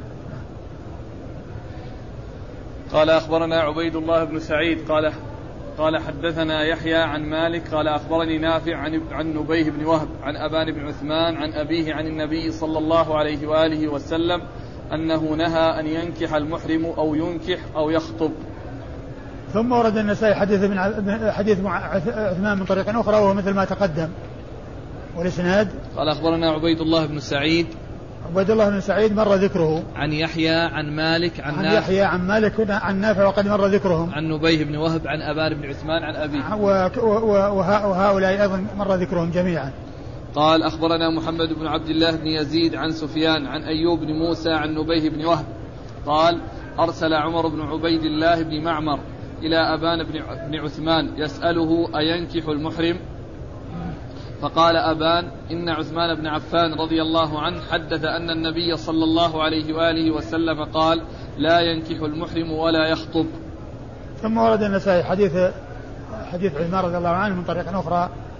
قال أخبرنا عبيد الله بن سعيد قال قال حدثنا يحيى عن مالك قال أخبرني نافع عن عن نبيه بن وهب عن أبان بن عثمان عن أبيه عن النبي صلى الله عليه وآله وسلم أنه نهى أن ينكح المحرم أو ينكح أو يخطب. ثم ورد النسائي حديث من حديث عثمان من طريق أخرى وهو مثل ما تقدم. والإسناد قال أخبرنا عبيد الله بن سعيد عبيد الله بن سعيد مر ذكره. عن يحيى عن مالك عن, عن يحيى عن مالك عن نافع وقد مر ذكرهم. عن نبيه بن وهب عن أبان بن عثمان عن أبيه وهؤلاء أيضا مر ذكرهم جميعا. قال أخبرنا محمد بن عبد الله بن يزيد عن سفيان عن أيوب بن موسى عن نبيه بن وهب قال أرسل عمر بن عبيد الله بن معمر إلى أبان بن عثمان يسأله أينكح المحرم فقال أبان إن عثمان بن عفان رضي الله عنه حدث أن النبي صلى الله عليه وآله وسلم قال لا ينكح المحرم ولا يخطب. ثم ورد النسائي حديث حديث عثمان رضي الله عنه من طريق أخرى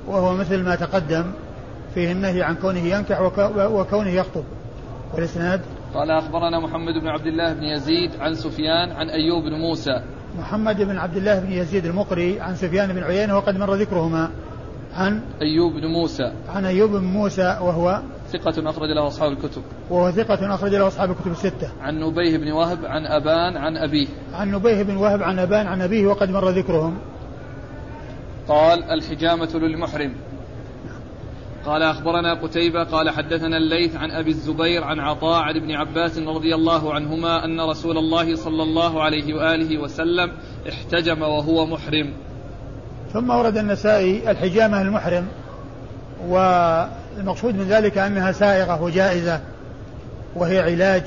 وهو مثل ما تقدم فيه النهي عن كونه ينكح وكونه يخطب. والإسناد قال أخبرنا محمد بن عبد الله بن يزيد عن سفيان عن أيوب بن موسى. محمد بن عبد الله بن يزيد المقري عن سفيان بن عيينة وقد مر ذكرهما. عن أيوب بن موسى عن أيوب بن موسى وهو ثقة أخرج له أصحاب الكتب وهو ثقة أخرج له أصحاب الكتب الستة. عن نبيه بن وهب عن أبان عن أبيه عن نبيه بن وهب عن أبان عن أبيه وقد مر ذكرهم. قال الحجامة للمحرم. قال أخبرنا قتيبة قال حدثنا الليث عن أبي الزبير عن عطاء عن ابن عباس رضي الله عنهما أن رسول الله صلى الله عليه وآله وسلم احتجم وهو محرم. ثم ورد النسائي الحجامة المحرم، والمقصود من ذلك أنها سائغة وجائزة، وهي علاج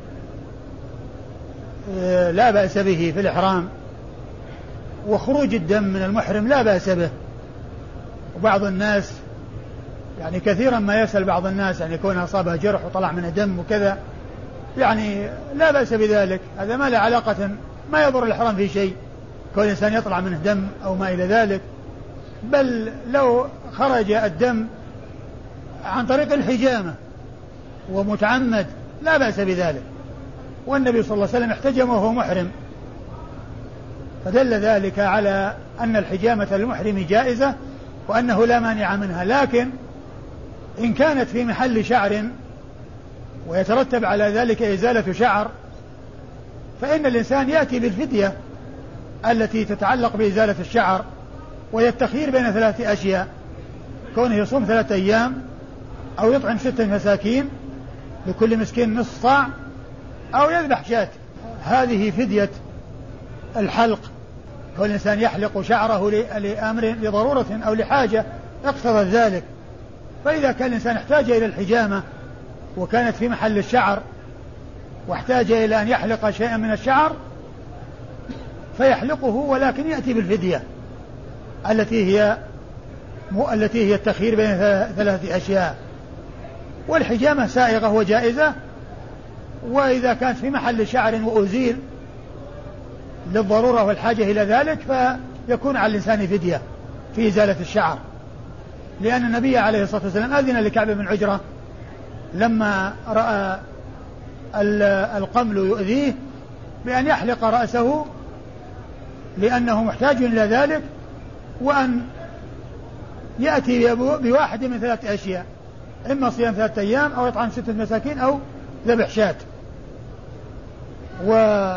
لا بأس به في الإحرام، وخروج الدم من المحرم لا بأس به. وبعض الناس يعني كثيرا ما يسأل بعض الناس يعني يكون أصابه جرح وطلع منه دم وكذا، يعني لا بأس بذلك، هذا ما له علاقة، ما يضر الإحرام في شيء كون الإنسان يطلع منه دم أو ما إلى ذلك، بل لو خرج الدم عن طريق الحجامة ومتعمد لا بأس بذلك. والنبي صلى الله عليه وسلم احتجم وهو محرم، فدل ذلك على أن الحجامة للمحرم جائزة وأنه لا مانع منها. لكن إن كانت في محل شعر ويترتب على ذلك إزالة شعر، فإن الإنسان يأتي بالفدية التي تتعلق بإزالة الشعر، وهي التخيير بين ثلاثة أشياء: كونه يصوم ثلاثة أيام، أو يطعم ستة مساكين لكل مسكين نصف صاع، أو يذبح شاة. هذه فدية الحلق، كون الإنسان يحلق شعره لأمر لضرورة أو لحاجة اقتضت ذلك. فإذا كان الإنسان احتاج إلى الحجامة وكانت في محل الشعر واحتاج إلى أن يحلق شيئا من الشعر فيحلقه، ولكن يأتي بالفدية التي هي التي هي التخيير بين ثلاثة أشياء. والحجامة سائغة وجائزة، وإذا كانت في محل شعر وأزيل للضرورة والحاجة إلى ذلك فيكون على الإنسان فدية في إزالة الشعر، لأن النبي عليه الصلاة والسلام أذن لكعب بن عجرة لما رأى القمل يؤذيه بأن يحلق رأسه لأنه محتاج إلى ذلك، وأن يأتي بواحد من ثلاثة أشياء: إما صيام ثلاثة أيام، أو يطعم ستة مساكين، أو ذبح شاة. و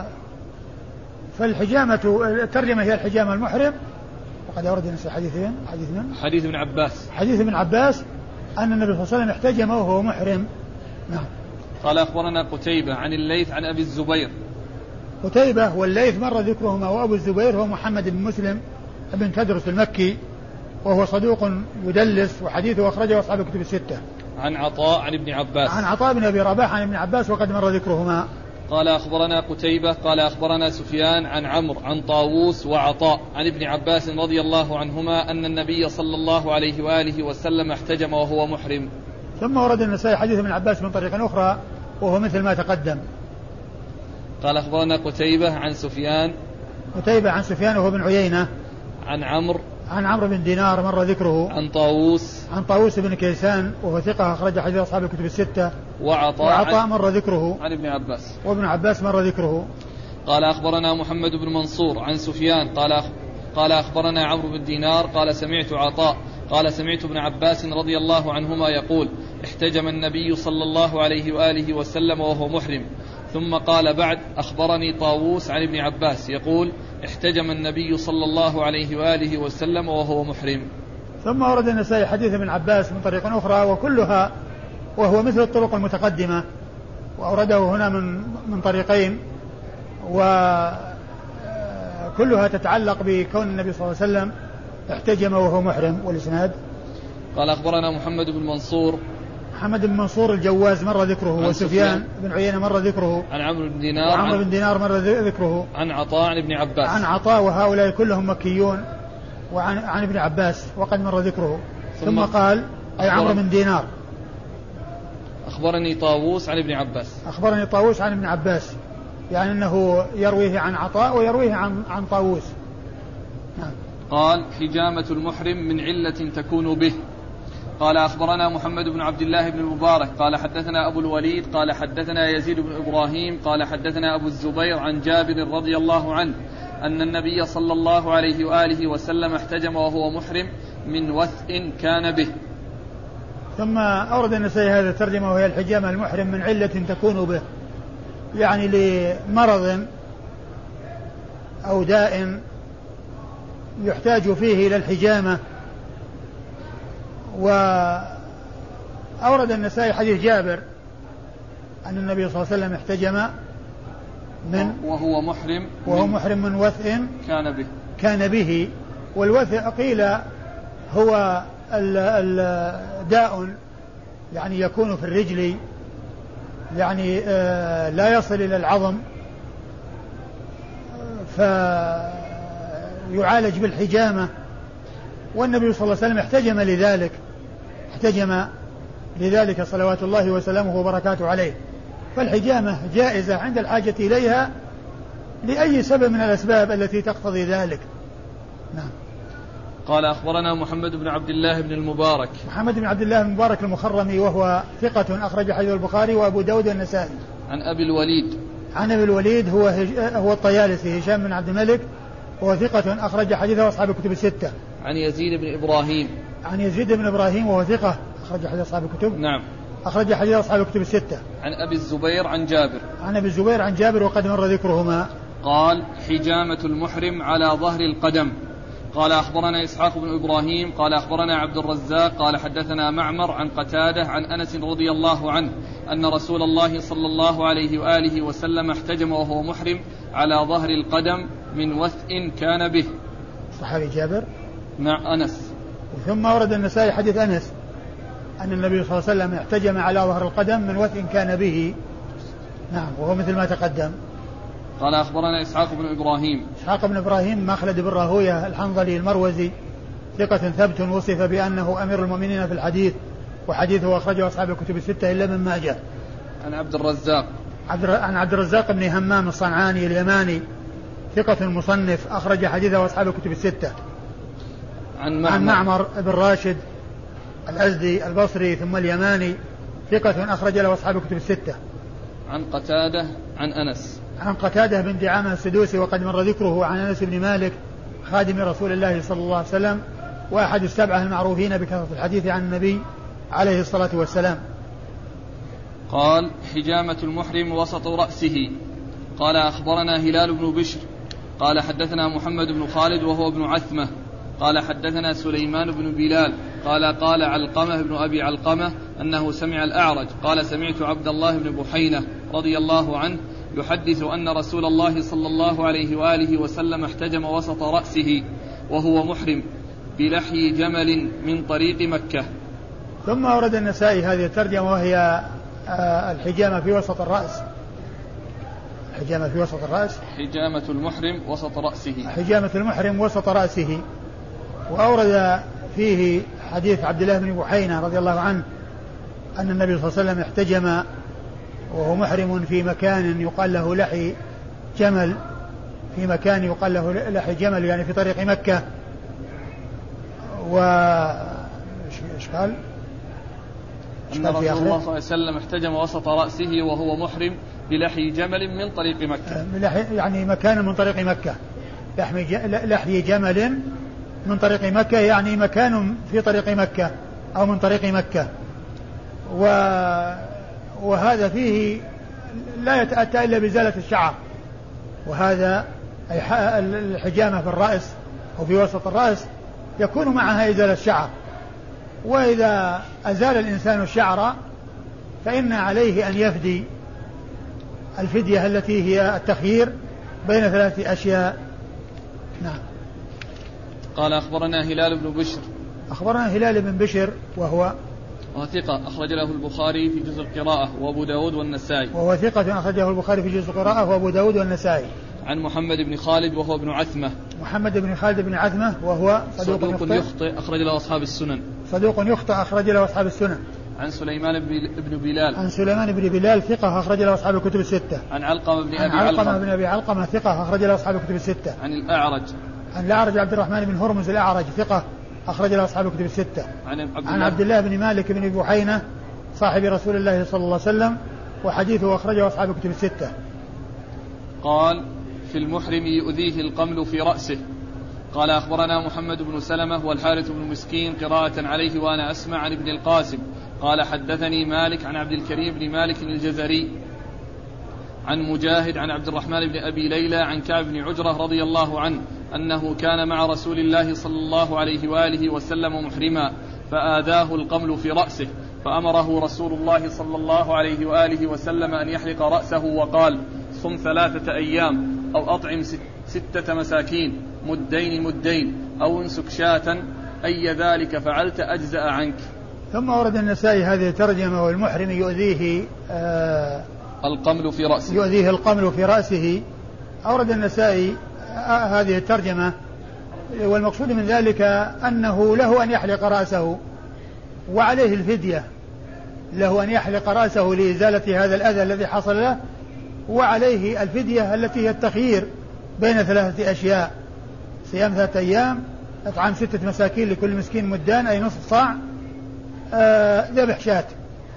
فالحجامة الترجمة هي الحجامة المحرم. وقد أورد النسائي حديثين: حديث من حديث ابن عباس حديث ابن عباس أن النبي صلى الله عليه وسلم احتجم وهو محرم. نعم. قال أخبرنا قتيبة عن الليث عن أبي الزبير. قتيبة والليث مر ذكرهما، وأبو الزبير هو محمد بن مسلم بن تدرس المكي، وهو صدوق يدلس، وحديثه أخرجه أصحاب الكتب الستة. عن عطاء عن ابن عباس عن عطاء بن أبي رباح عن ابن عباس وقد مر ذكرهما. قال أخبرنا قتيبة قال أخبرنا سفيان عن عمرو عن طاووس وعطاء عن ابن عباس رضي الله عنهما أن النبي صلى الله عليه وآله وسلم احتجم وهو محرم. ثم ورد النسائي حديث ابن عباس من طريق أخرى وهو مثل ما تقدم. قال أخبرنا قتيبة عن سفيان قتيبة عن سفيان وهو بن عيينة عن عمرو عن عمرو بن دينار مر ذكره عن طاووس عن طاووس بن كيسان وهو ثقة أخرج حديث أصحاب الكتب الستة. وعطاء, وعطاء مر ذكره عن ابن عباس وابن عباس مر ذكره. قال أخبرنا محمد بن منصور عن سفيان قال أخ... قال أخبرنا عمرو بن دينار قال سمعت عطاء قال سمعت ابن عباس رضي الله عنهما يقول احتجم النبي صلى الله عليه وآله وسلم وهو محرم. ثم قال بعد أخبرني طاووس عن ابن عباس يقول احتجم النبي صلى الله عليه وآله وسلم وهو محرم. ثم ورد النسائي حديث ابن عباس من طريق أخرى وكلها وهو مثل الطرق المتقدمة، وأورده هنا من من طريقين، وكلها تتعلق بكون النبي صلى الله عليه وسلم احتجم وهو محرم. والإسناد قال أخبرنا محمد بن منصور محمد بن منصور الجواز مر ذكره، وسفيان بن عيينة مر ذكره، عن عمرو بن دينار وعمرو بن دينار مر ذكره، عن عطاء عن ابن عباس عن عطاء، وهؤلاء كلهم مكيون، وعن عن ابن عباس وقد مر ذكره. ثم, ثم قال أي عمرو بن دينار أخبرني طاووس عن ابن عباس أخبرني طاووس عن ابن عباس، يعني أنه يرويه عن عطاء ويرويه عن عن طاووس. نعم. قال حجامة المحرم من علة تكون به. قال أخبرنا محمد بن عبد الله بن المبارك قال حدثنا أبو الوليد قال حدثنا يزيد بن إبراهيم قال حدثنا أبو الزبير عن جابر رضي الله عنه أن النبي صلى الله عليه وآله وسلم احتجم وهو محرم من وثء كان به. ثم أورد النسائي هذا الترجمة وهي الحجامة المحرم من علة تكون به، يعني لمرض أو داء يحتاج فيه إلى الحجامة. وأورد النسائي حديث جابر أن النبي صلى الله عليه وسلم احتجم من وهو محرم وهو محرم من وثء كان به كان به والوثء قيل هو الداء يعني يكون في الرجل، يعني لا يصل إلى العظم فيعالج بالحجامة، والنبي صلى الله عليه وسلم احتجم لذلك احتجم لذلك صلوات الله وسلامه وبركاته عليه. فالحجامة جائزة عند الحاجة إليها لأي سبب من الأسباب التي تقتضي ذلك. نعم. قال أخبرنا محمد بن عبد الله بن المبارك محمد بن عبد الله بن المبارك المخرمي وهو ثقة أخرج حديث البخاري وأبو داود والنسائي. عن أبي الوليد عن أبي الوليد هو هج... هو الطيالسي هشام بن عبد الملك وهو ثقة أخرج حديثه أصحاب الكتب الستة. عن يزيد بن إبراهيم عن يزيد بن إبراهيم وهو ثقة أخرج حديث أصحاب الكتب. نعم. أخرج حديث أصحاب الكتب الستة. عن أبي الزبير عن جابر عن أبي الزبير عن جابر وقد مر ذكرهما. قال حجامة المحرم على ظهر القدم. قال أخبرنا إسحاق بن إبراهيم قال أخبرنا عبد الرزاق قال حدثنا معمر عن قتادة عن أنس رضي الله عنه أن رسول الله صلى الله عليه وآله وسلم احتجم وهو محرم على ظهر القدم من وثء كان به. صحابي جابر مع أنس. ثم ورد النسائي حديث أنس أن النبي صلى الله عليه وسلم احتجم على ظهر القدم من وثء كان به. نعم، وهو مثل ما تقدم. قال أخبرنا إسحاق بن إبراهيم إسحاق بن إبراهيم مخلد بن راهوية الحنظلي المروزي ثقة ثبت وصف بأنه أمير المؤمنين في الحديث، وحديثه أخرجه أصحاب الكتب الستة إلا من ماجه. عن عبد الرزاق عبد عن عبد الرزاق بن همام الصنعاني اليماني ثقة مصنف أخرج حديثه أصحاب الكتب الستة. عن معمر, عن معمر بن راشد الأزدي البصري ثم اليماني ثقة أخرج له أصحاب الكتب الستة. عن قتادة عن أنس عن قتادة بن دعامة السدوسي وقد مر ذكره عن أنس بن مالك خادم رسول الله صلى الله عليه وسلم وأحد السبعة المعروفين بكثرة الحديث عن النبي عليه الصلاة والسلام. قال حجامة المحرم وسط رأسه. قال أخبرنا هلال بن بشر قال حدثنا محمد بن خالد وهو ابن عثمة قال حدثنا سليمان بن بلال قال قال علقمة بن أبي علقمة أنه سمع الأعرج قال سمعت عبد الله بن بحينة رضي الله عنه يحدث أن رسول الله صلى الله عليه وآله وسلم احتجم وسط رأسه وهو محرم بلحي جمل من طريق مكة. ثم أورد النسائي هذه الترجمة وهي الحجامة في وسط الرأس. حجامة في وسط الرأس حجامة المحرم وسط رأسه حجامة المحرم وسط رأسه. وأورد فيه حديث عبد الله بن بحينة رضي الله عنه أن النبي صلى الله عليه وسلم احتجم وهو محرم في مكان يقال له لحي جمل في مكان يقال له لحي جمل يعني في طريق مكة. و ايش قال؟ أن رسول الله صلى الله عليه وسلم احتجم وسط رأسه وهو محرم بلحي جمل من طريق مكة يعني مكان من طريق مكة لحي جمل من طريق مكة يعني مكان في طريق مكة أو من طريق مكة. و وهذا فيه لا يتأتى إلا بإزالة الشعر، وهذا الحجامة في الرأس أو في وسط الرأس يكون معها إزالة الشعر. وإذا أزال الإنسان الشعر فإن عليه أن يفدي الفدية التي هي التخيير بين ثلاثة أشياء. نعم. قال أخبرنا هلال بن بشر أخبرنا هلال بن بشر وهو وثقة أخرج له البخاري في جزء القراءة وأبو داود والنسائي وهو ثقة أخرجه البخاري في جزء القراءة وأبو داود والنسائي. عن محمد بن خالد وهو ابن عثمة محمد بن خالد بن عثمة وهو صدوق, صدوق يخطئ, يخطئ أخرج له أصحاب السنن صدوق يخطئ أخرج له أصحاب السنن. عن سليمان بن بلال عن سليمان بن بلال ثقة أخرج له أصحاب الكتب الستة. عن علقمة بن أبي علقمة علقمة بن أبي علقمة ثقة أخرج له أصحاب الكتب الستة. عن الأعرج عن الأعرج عبد الرحمن بن هرمز الأعرج ثقة أخرج له أصحاب الكتب الستة. عن عبد, عن عبد الله بن مالك بن بحينة صاحب رسول الله صلى الله عليه وسلم وحديثه أخرجه أصحاب الكتب الستة. قال في المحرم يؤذيه القمل في رأسه. قال أخبرنا محمد بن سلمة والحارث بن مسكين قراءة عليه وأنا أسمع عن ابن القاسم قال حدثني مالك عن عبد الكريم بن مالك الجزري عن مجاهد عن عبد الرحمن بن أبي ليلى عن كعب بن عجرة رضي الله عنه أنه كان مع رسول الله صلى الله عليه وآله وسلم محرما فآذاه القمل في رأسه فأمره رسول الله صلى الله عليه وآله وسلم أن يحلق رأسه وقال صم ثلاثة أيام أو أطعم ستة مساكين مدين مدين أو انسك شاة أي ذلك فعلت أجزأ عنك. ثم ورد النسائي هذه الترجمة والمحرم يؤذيه آه القمل في رأسه يؤذيه القمل في رأسه. أورد النسائي آه هذه الترجمة والمقصود من ذلك أنه له أن يحلق رأسه وعليه الفدية، له أن يحلق رأسه لإزالة هذا الأذى الذي حصل له وعليه الفدية التي هي التخيير بين ثلاثة أشياء صيام ثلاثة أيام إطعام ستة مساكين لكل مسكين مدان أي نصف صاع ذبح شاة.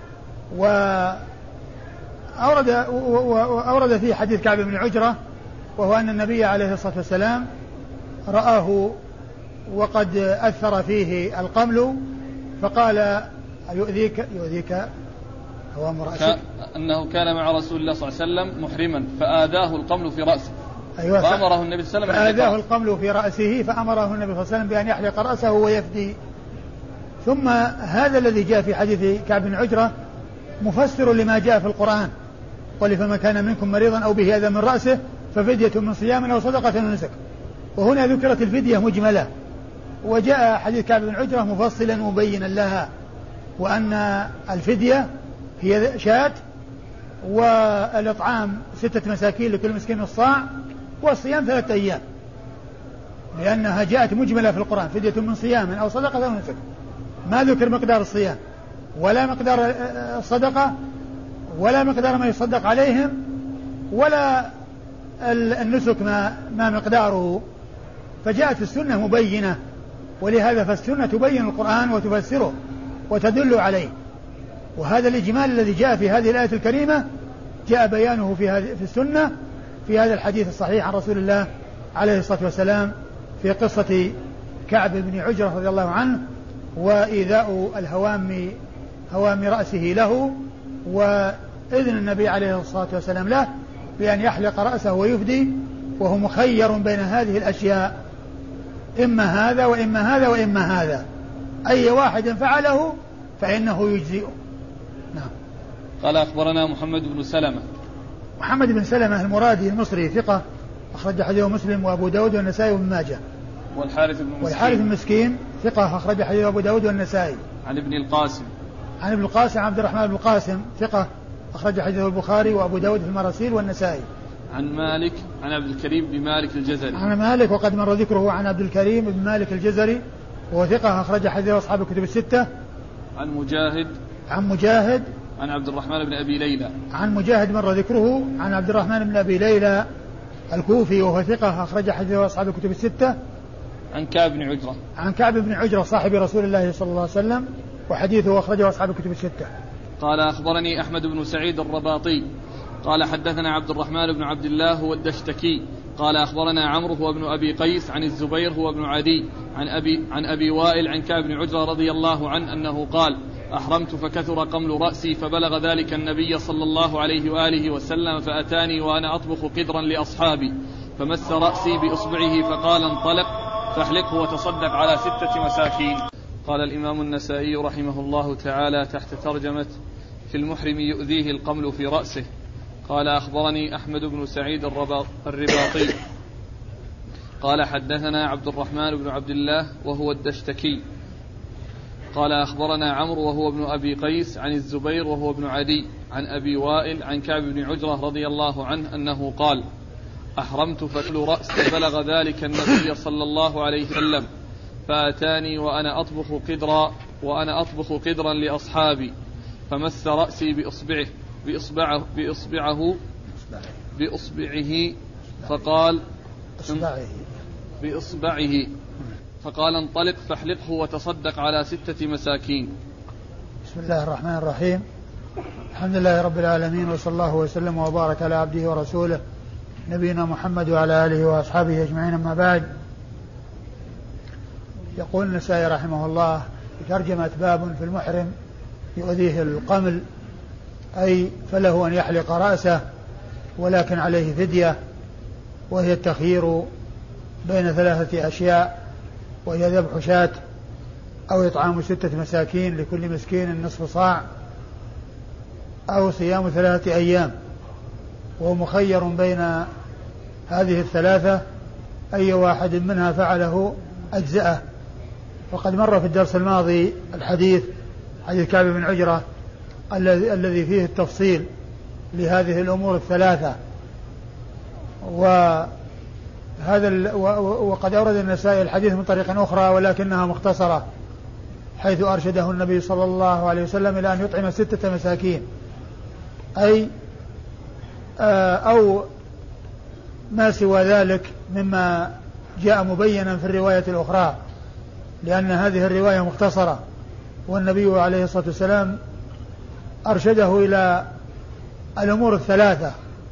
وأورد وأورد في حديث كعب بن عجرة وهو أن النبي عليه الصلاة والسلام رآه وقد أثر فيه القمل فقال يؤذيك يؤذيك هوام رأسك أنه كان مع رسول الله صلى الله عليه وسلم محرما فآذاه القمل في رأسه. أيوة فأمره النبي صلى الله عليه وسلم فآذاه القمل في رأسه فأمره النبي صلى الله عليه وسلم بأن يحلق رأسه ويفدي. ثم هذا الذي جاء في حديث كعب بن عجرة مفسر لما جاء في القرآن قل فمن كان منكم مريضا أو به أذى من رأسه ففدية من صيام أو صدقة ونسك. وهنا ذكرت الفدية مجملة وجاء حديث كعب بن عجرة مفصلا مبينا لها وأن الفدية هي شاة والإطعام ستة مساكين لكل مسكين الصاع والصيام ثلاثة أيام لأنها جاءت مجملة في القرآن فدية من صيام أو صدقة أو نسك. ما ذكر مقدار الصيام ولا مقدار الصدقة ولا مقدار ما يصدق عليهم ولا النسك ما, ما مقداره. فجاءت السنة مبينة ولهذا فالسنة تبين القرآن وتفسره وتدل عليه. وهذا الإجمال الذي جاء في هذه الآية الكريمة جاء بيانه في هذه في السنة في هذا الحديث الصحيح عن رسول الله عليه الصلاة والسلام في قصة كعب بن عجرة رضي الله عنه وإيذاء الهوام هوام رأسه له وإذن النبي عليه الصلاة والسلام له بأن يحلق رأسه ويفدي وهو مخير بين هذه الأشياء إما هذا وإما هذا وإما هذا أي واحد فعله فإنه يجزئه. نعم. قال أخبرنا محمد بن سلمة محمد بن سلمة المرادي المصري ثقة أخرج حديثه مسلم وأبو داود والنسائي وابن ماجه. والحارث بن مسكين والحارث بن مسكين ثقة أخرج حديثه أبو داود والنسائي. عن ابن القاسم عن ابن القاسم عبد الرحمن بن القاسم ثقة أخرج حديثه البخاري وأبو داود في المراسيل والنسائي. عن مالك عن عبد الكريم بن مالك الجزري عن مالك وقد مر ذكره عن عبد الكريم بن مالك الجزري وهو ثقة أخرج حديثه أصحاب الكتب الستة. عن مجاهد عن مجاهد عن عبد الرحمن بن أبي ليلى عن مجاهد مر ذكره عن عبد الرحمن بن أبي ليلى الكوفي وهو ثقة أخرج حديثه أصحاب الكتب الستة. عن كعب بن عجرة عن كعب بن عجرة صاحب رسول الله صلى الله عليه وسلم وحديثه أخرجه أصحاب الكتب الستة. قال أخبرني أحمد بن سعيد الرباطي قال حدثنا عبد الرحمن بن عبد الله هو الدشتكي قال أخبرنا عمرو هو ابن أبي قيس عن الزبير هو ابن عدي عن أبي, عن أبي وائل عن كعب بن عجرة رضي الله عنه أنه قال أحرمت فكثر قمل رأسي فبلغ ذلك النبي صلى الله عليه وآله وسلم فأتاني وأنا أطبخ قدرا لأصحابي فمس رأسي بإصبعه فقال انطلق فاحلقه وتصدق على ستة مساكين. قال الإمام النسائي رحمه الله تعالى تحت ترجمة في المحرم يؤذيه القمل في رأسه. قال أخبرني أحمد بن سعيد الرباطي قال حدثنا عبد الرحمن بن عبد الله وهو الدشتكي قال أخبرنا عمرو وهو ابن أبي قيس عن الزبير وهو ابن عدي عن أبي وائل عن كعب بن عجرة رضي الله عنه أنه قال أحرمت فكل رأس بلغ ذلك النبي صلى الله عليه وسلم فأتاني وأنا أطبخ قدرا وأنا أطبخ قدرا لأصحابي فمس رأسي بإصبعه بإصبعه بإصبعه بإصبعه فقال إصبعه بإصبعه فقال انطلق فاحلقه وتصدق على ستة مساكين. بسم الله الرحمن الرحيم. الحمد لله رب العالمين، وصلى الله وسلم وبارك على عبده ورسوله نبينا محمد وعلى آله وأصحابه أجمعين، أما بعد. يقول النسائي رحمه الله في ترجمة باب في المحرم يؤذيه القمل، أي فله أن يحلق رأسه ولكن عليه فدية، وهي التخيير بين ثلاثة أشياء، وهي ذبح شاة أو إطعام ستة مساكين لكل مسكين نصف صاع، أو صيام ثلاثة أيام. وهو مخير بين هذه الثلاثة، أي واحد منها فعله أجزأه. وقد مر في الدرس الماضي الحديث حديث كعب بن عجرة الذي فيه التفصيل لهذه الأمور الثلاثة. وهذا وقد أورد النسائي الحديث من طريق أخرى ولكنها مختصرة، حيث أرشده النبي صلى الله عليه وسلم إلى أن يطعم ستة مساكين، أي أو ما سوى ذلك مما جاء مبينا في الرواية الأخرى، لأن هذه الرواية مختصرة، والنبي عليه الصلاة والسلام أرشده إلى الأمور الثلاثة.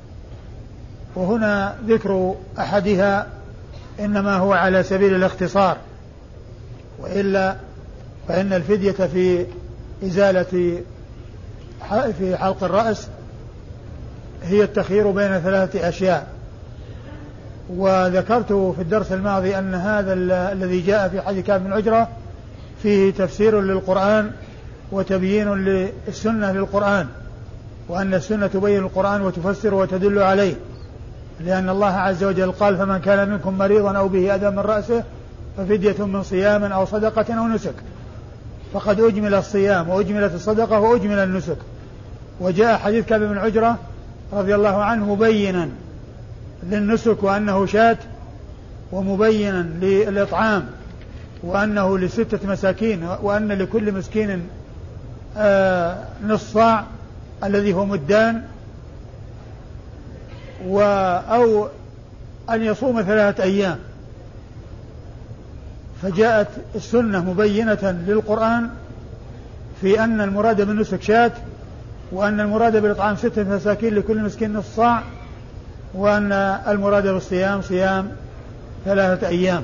وهنا ذكر أحدها إنما هو على سبيل الاختصار، وإلا فإن الفدية في إزالة في حلق الرأس هي التخيير بين ثلاثة أشياء. وذكرت في الدرس الماضي أن هذا الذي جاء في حديث كعب بن عجرة فيه تفسير للقرآن وتبيين للسنة للقرآن، وأن السنة تبين القرآن وتفسر وتدل عليه، لأن الله عز وجل قال فمن كان منكم مريضا أو به أذى من رأسه ففدية من صيام أو صدقة أو نسك. فقد أجمل الصيام وأجملت الصدقة وأجمل النسك. وجاء حديث كعب بن عجرة رضي الله عنه مبينا للنسك وأنه شاة، ومبينا للإطعام وأنه لستة مساكين، وأن لكل مسكين آه نصف صاع الذي هو مدان، أو أن يصوم ثلاثة أيام. فجاءت السنة مبينة للقرآن في أن المراد بالنسك شاة، وأن المراد بالإطعام ستة مساكين لكل مسكين نصف صاع، وأن المراد بالصيام صيام ثلاثة أيام.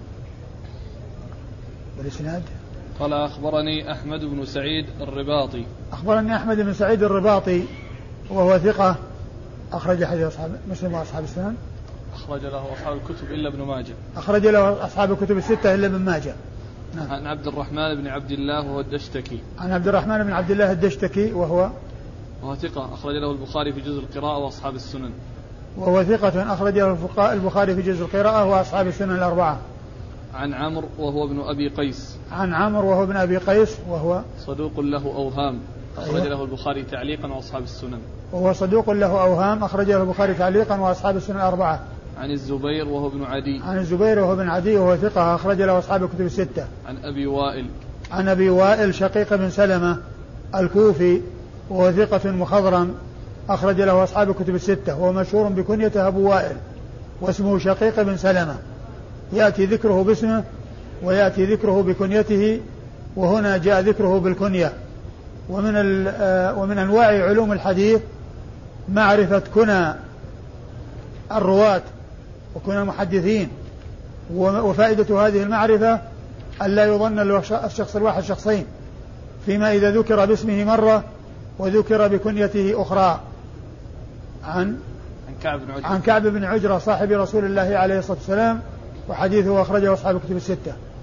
والإسناد قال أخبرني أحمد بن سعيد الرباطي. أخبرني أحمد بن سعيد الرباطي وهو ثقة، أخرج حديث أصحاب مسلم وأصحاب السنن. أخرج له أصحاب الكتب إلا ابن ماجه. أخرج له أصحاب الكتب الستة إلا ابن ماجه. نعم. عن عبد الرحمن بن عبد الله وهو الدشتكي. عن عبد الرحمن بن عبد الله الدشتكي وهو وهو ثقة، أخرج له البخاري في جزء القراءة وأصحاب السنن. وهو ثقة، أخرج له البخاري في جزء القراءة وأصحاب السنن الأربعة. عن عمرو وهو ابن أبي قيس. عن عمرو وهو ابن أبي قيس وهو صدوق له أوهام، أخرج أيوة. له البخاري تعليقا وأصحاب السنن. وهو صدوق له أوهام، أخرج له البخاري تعليقا وأصحاب السنن الأربعة. عن الزبير وهو ابن عدي. عن الزبير وهو ابن عدي وهو ثقة، أخرج له أصحاب الكتب الستة. عن أبي وائل. عن أبي وائل شقيق بن سلمة الكوفي وهو ثقة مخضرم، أخرج له أصحاب الكتب الستة، وهو مشهور بكنيته أبو وائل، واسمه شقيق بن سلمة، يأتي ذكره باسمه ويأتي ذكره بكنيته، وهنا جاء ذكره بالكنية. ومن ومن أنواع علوم الحديث معرفة كنى الرواة وكنى المحدثين، وفائدة هذه المعرفة ألا يظن الشخص الواحد شخصين، فيما إذا ذكر باسمه مرة وذكر بكنيته أخرى. عن عن كعب بن عجرة. عن كعب بن عجرة صاحب رسول الله عليه الصلاة والسلام، وحديثه أخرجه أصحاب الكتب الستة.